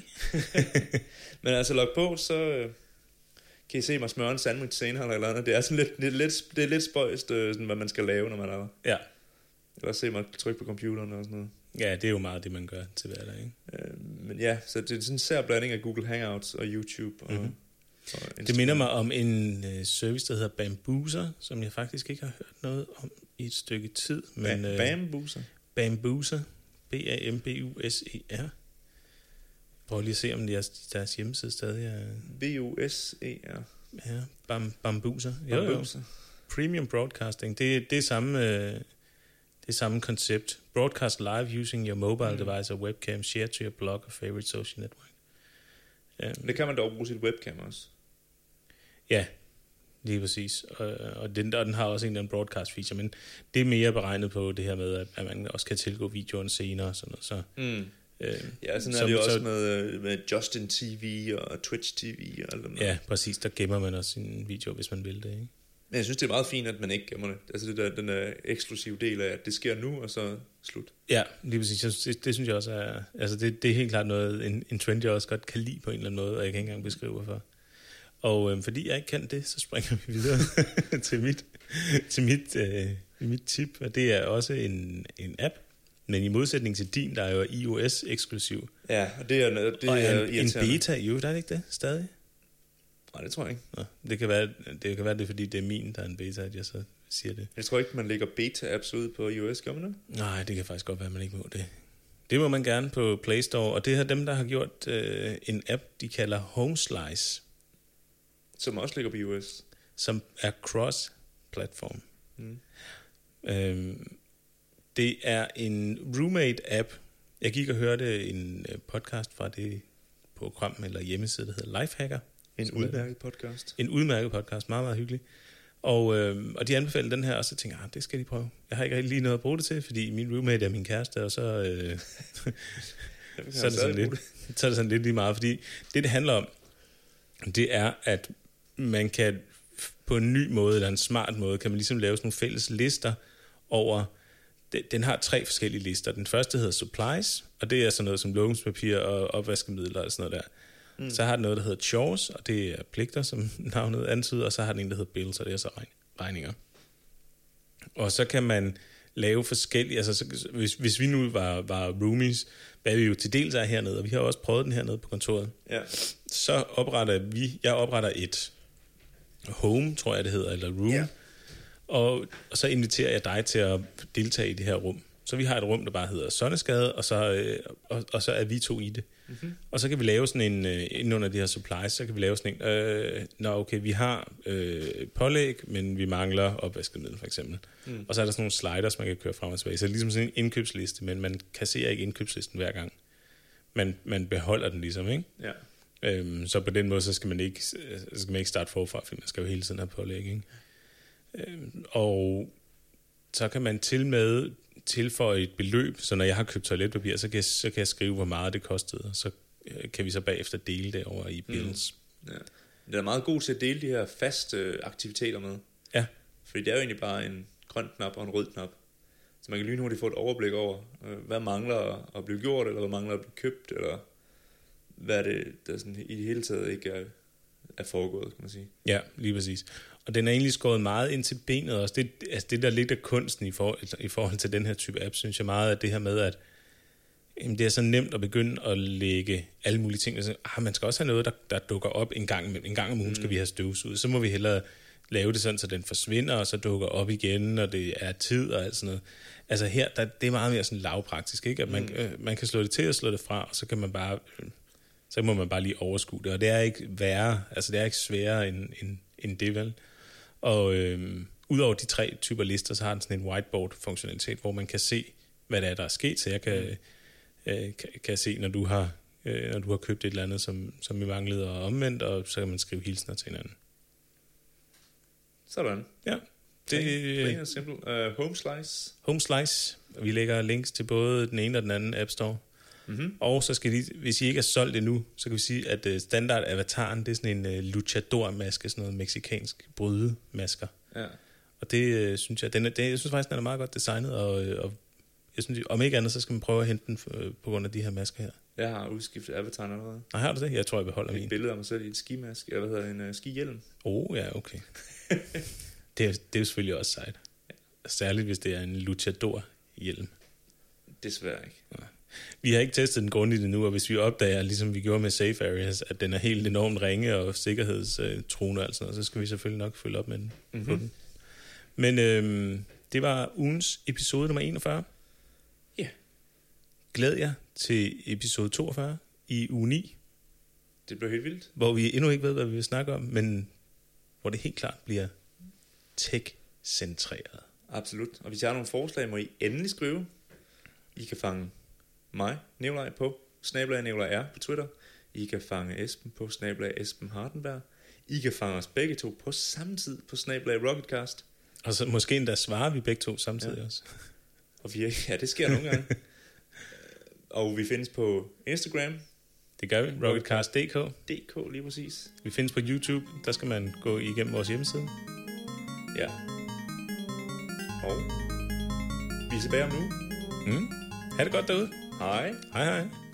Men altså log på, så øh, kan I se mig smøre en sandwich senere eller eller andet. Det er sådan lidt, lidt, lidt, det er lidt spøjst, øh, sådan, hvad man skal lave, når man er der. Ja. Eller se mig trykke på computeren og sådan noget. Ja, det er jo meget det, man gør til hverdag, ikke? Øh, men ja, så det er sådan en sær blanding af Google Hangouts og YouTube og... Mm-hmm. Det minder mig om en øh, service, der hedder Bambuser, som jeg faktisk ikke har hørt noget om i et stykke tid. Men, ba- Bambuser? Øh, Bambuser. B A M B U S E R. Prøv lige at se, om deres, deres hjemmeside stadig er... B U S E R. Ja, bam, Bambuser. Jo, Bambuser. Jo. Premium Broadcasting. Det, det, er samme, øh, det er samme koncept. Broadcast live using your mobile mm. device or webcam. Share to your blog or favorite social network. Um, det kan man dog bruge sit webcam også. Ja, lige præcis. Og, og, den, og den har også en eller anden broadcast feature, men det er mere beregnet på det her med, at, at man også kan tilgå videoen senere og sådan noget. Så, mm. øh, ja, sådan er som, det jo også så, med, med Justin T V og Twitch T V og alt det. Ja, præcis. Der gemmer man også sin video, hvis man vil det, ikke? Men jeg synes, det er meget fint, at man ikke gemmer det. Altså det der, den der eksklusive del af, at det sker nu, og så slut. Ja, lige præcis. Jeg, det, det synes jeg også er... Altså det, det er helt klart noget, en, en trend, jeg også godt kan lide på en eller anden måde, og jeg kan ikke engang beskrive hvorfor. Og øhm, fordi jeg ikke kan det, så springer vi videre til mit, til mit, øh, mit tip. Og det er også en, en app, men i modsætning til din, der er jo iOS-eksklusiv. Ja, og det er, det og er en, en beta i øvrigt, er det ikke det stadig? Nej, det tror jeg ikke. Nå, det kan være, det kan være, det er fordi, det er min, der er en beta, at jeg så siger det. Jeg tror ikke, man lægger beta-apps ud på iOS, gør man det? Nej, det kan faktisk godt være, man ikke må det. Det må man gerne på Play Store, og det er dem, der har gjort øh, en app, de kalder Homeslice. Som også ligger på iOS. Som er cross-platform. Mm. Øhm, det er en roommate-app. Jeg gik og hørte en podcast fra det program eller hjemmeside, der hedder Lifehacker. En udmærket podcast. En udmærket podcast, meget, meget hyggelig. Og, øhm, og de anbefalede den her, og så tænkte jeg, ah, det skal de prøve. Jeg har ikke rigtig lige noget at bruge det til, fordi min roommate er min kæreste, og så, øh, så, er det sådan lidt, så er det sådan lidt lige meget. Fordi det, det handler om, det er, at man kan på en ny måde, eller en smart måde, kan man ligesom lave sådan nogle fælles lister over... Den har tre forskellige lister. Den første hedder supplies, og det er sådan noget som lokumspapir og opvaskemidler og sådan noget der. Mm. Så har den noget, der hedder chores, og det er pligter, som navnet antyder, og så har den en, der hedder bills, og det er så regninger. Og så kan man lave forskellige, altså så, hvis, hvis vi nu var, var roomies, hvad vi jo til dels er hernede, og vi har også prøvet den hernede på kontoret, ja. Så opretter vi, jeg opretter et home, tror jeg det hedder, eller room, ja. og, og så inviterer jeg dig til at deltage i det her rum. Så vi har et rum, der bare hedder Sonneskade, og så, øh, og, og så er vi to i det. Mm-hmm. Og så kan vi lave sådan en, øh, inden under de her supplies, så kan vi lave sådan en, øh, nå okay, vi har øh, pålæg, men vi mangler opvaskemiddel for eksempel. Mm. Og så er der sådan nogle sliders, man kan køre frem og tilbage. Så det er ligesom sådan en indkøbsliste, men man kasserer ikke indkøbslisten hver gang. Man, man beholder den ligesom, ikke? Ja. Øhm, så på den måde, så skal man ikke, så skal man ikke starte forfra, for man skal jo hele tiden have pålæg, ikke? Øhm, og så kan man til med tilføje et beløb, så når jeg har købt toiletpapir, så kan jeg, så kan jeg skrive, hvor meget det kostede, og så øh, kan vi så bagefter dele det over i bills. Mm. Ja. Det er meget god til at dele de her faste øh, aktiviteter med. Ja. Fordi det er jo egentlig bare en grøn knap og en rød knap. Så man kan lynhurtigt få et overblik over, øh, hvad mangler at blive gjort, eller hvad mangler at blive købt, eller hvad det, der sådan i det hele taget ikke er, er foregået, kan man sige. Ja, lige præcis. Og den er egentlig skåret meget ind til benet også. Det, altså det der lidt af kunsten i forhold, i forhold til den her type app, synes jeg meget, at det her med, at jamen, det er så nemt at begynde at lægge alle mulige ting. Altså, ah, man skal også have noget, der, der dukker op en gang, en gang om ugen, skal vi have støvsud. Så må vi hellere lave det sådan, så den forsvinder, og så dukker op igen, og det er tid og alt sådan noget. Altså her, der, det er meget mere sådan lavpraktisk, ikke? At man, mm. øh, man kan slå det til og slå det fra, og så kan man bare, øh, så må man bare lige overskue det. Og det er ikke værre, altså det er ikke sværere end, end, end det, vel? Og øh, udover de tre typer lister, så har den sådan en whiteboard-funktionalitet, hvor man kan se, hvad det er, der er sket. Så jeg kan, mm. øh, kan, kan se, når du har, øh, når du har købt et eller andet, som, som vi manglede, og omvendt, og så kan man skrive hilsner til hinanden. Sådan. Ja. Det er simpelt. Uh, Home Slice. Home Slice. Vi lægger links til både den ene og den anden App Store. Mm-hmm. Og så skal de, hvis I ikke er solgt endnu, så kan vi sige, at uh, standard avataren, det er sådan en uh, luchador-maske, sådan noget mexikansk brydemasker. Ja. Og det uh, synes jeg, den er, det, jeg synes faktisk, den er meget godt designet, og, og jeg synes, om ikke andet, så skal man prøve at hente den uh, på grund af de her masker her. Jeg har udskiftet avataren allerede. Nej, har du det? Jeg tror, jeg beholder min. Et billede af mig selv i et skimask, eller hvad hedder en uh, skihjelm. Oh, ja, okay. det, er, det er jo selvfølgelig også sejt. Særligt, hvis det er en luchador-hjelm. Desværre ikke. Ja. Vi har ikke testet den grundigt endnu, og hvis vi opdager, ligesom vi gjorde med Safe Areas, at den er helt enormt ringe og sikkerhedstruende og alt sådan noget, så skal vi selvfølgelig nok følge op med den. Mm-hmm. den. Men øhm, det var ugens episode nummer enogfyrre. Ja. Yeah. Glæd jer til episode toogfyrre i uge ni. Det bliver helt vildt. Hvor vi endnu ikke ved, hvad vi vil snakke om, men hvor det helt klart bliver tech-centreret. Absolut. Og hvis I har nogle forslag, må I endelig skrive. I kan fange mig, Nikolaj, på snabel-a Nikolaj R på Twitter. I kan fange Esben på snabel-a Esben Hardenberg. I kan fange os begge to på samme tid på snabel-a Rocketcast. Og så måske endda svarer vi begge to samtidig ja. også. Og vi, ja, det sker nogle gange. Og vi findes på Instagram. Det gør vi. Rocketcast punktum d k. D K, lige præcis. Vi findes på YouTube. Der skal man gå igennem vores hjemmeside. Ja. Og vi er tilbage om nu. Mm. Ha' det godt derude. Hej. Hej hej.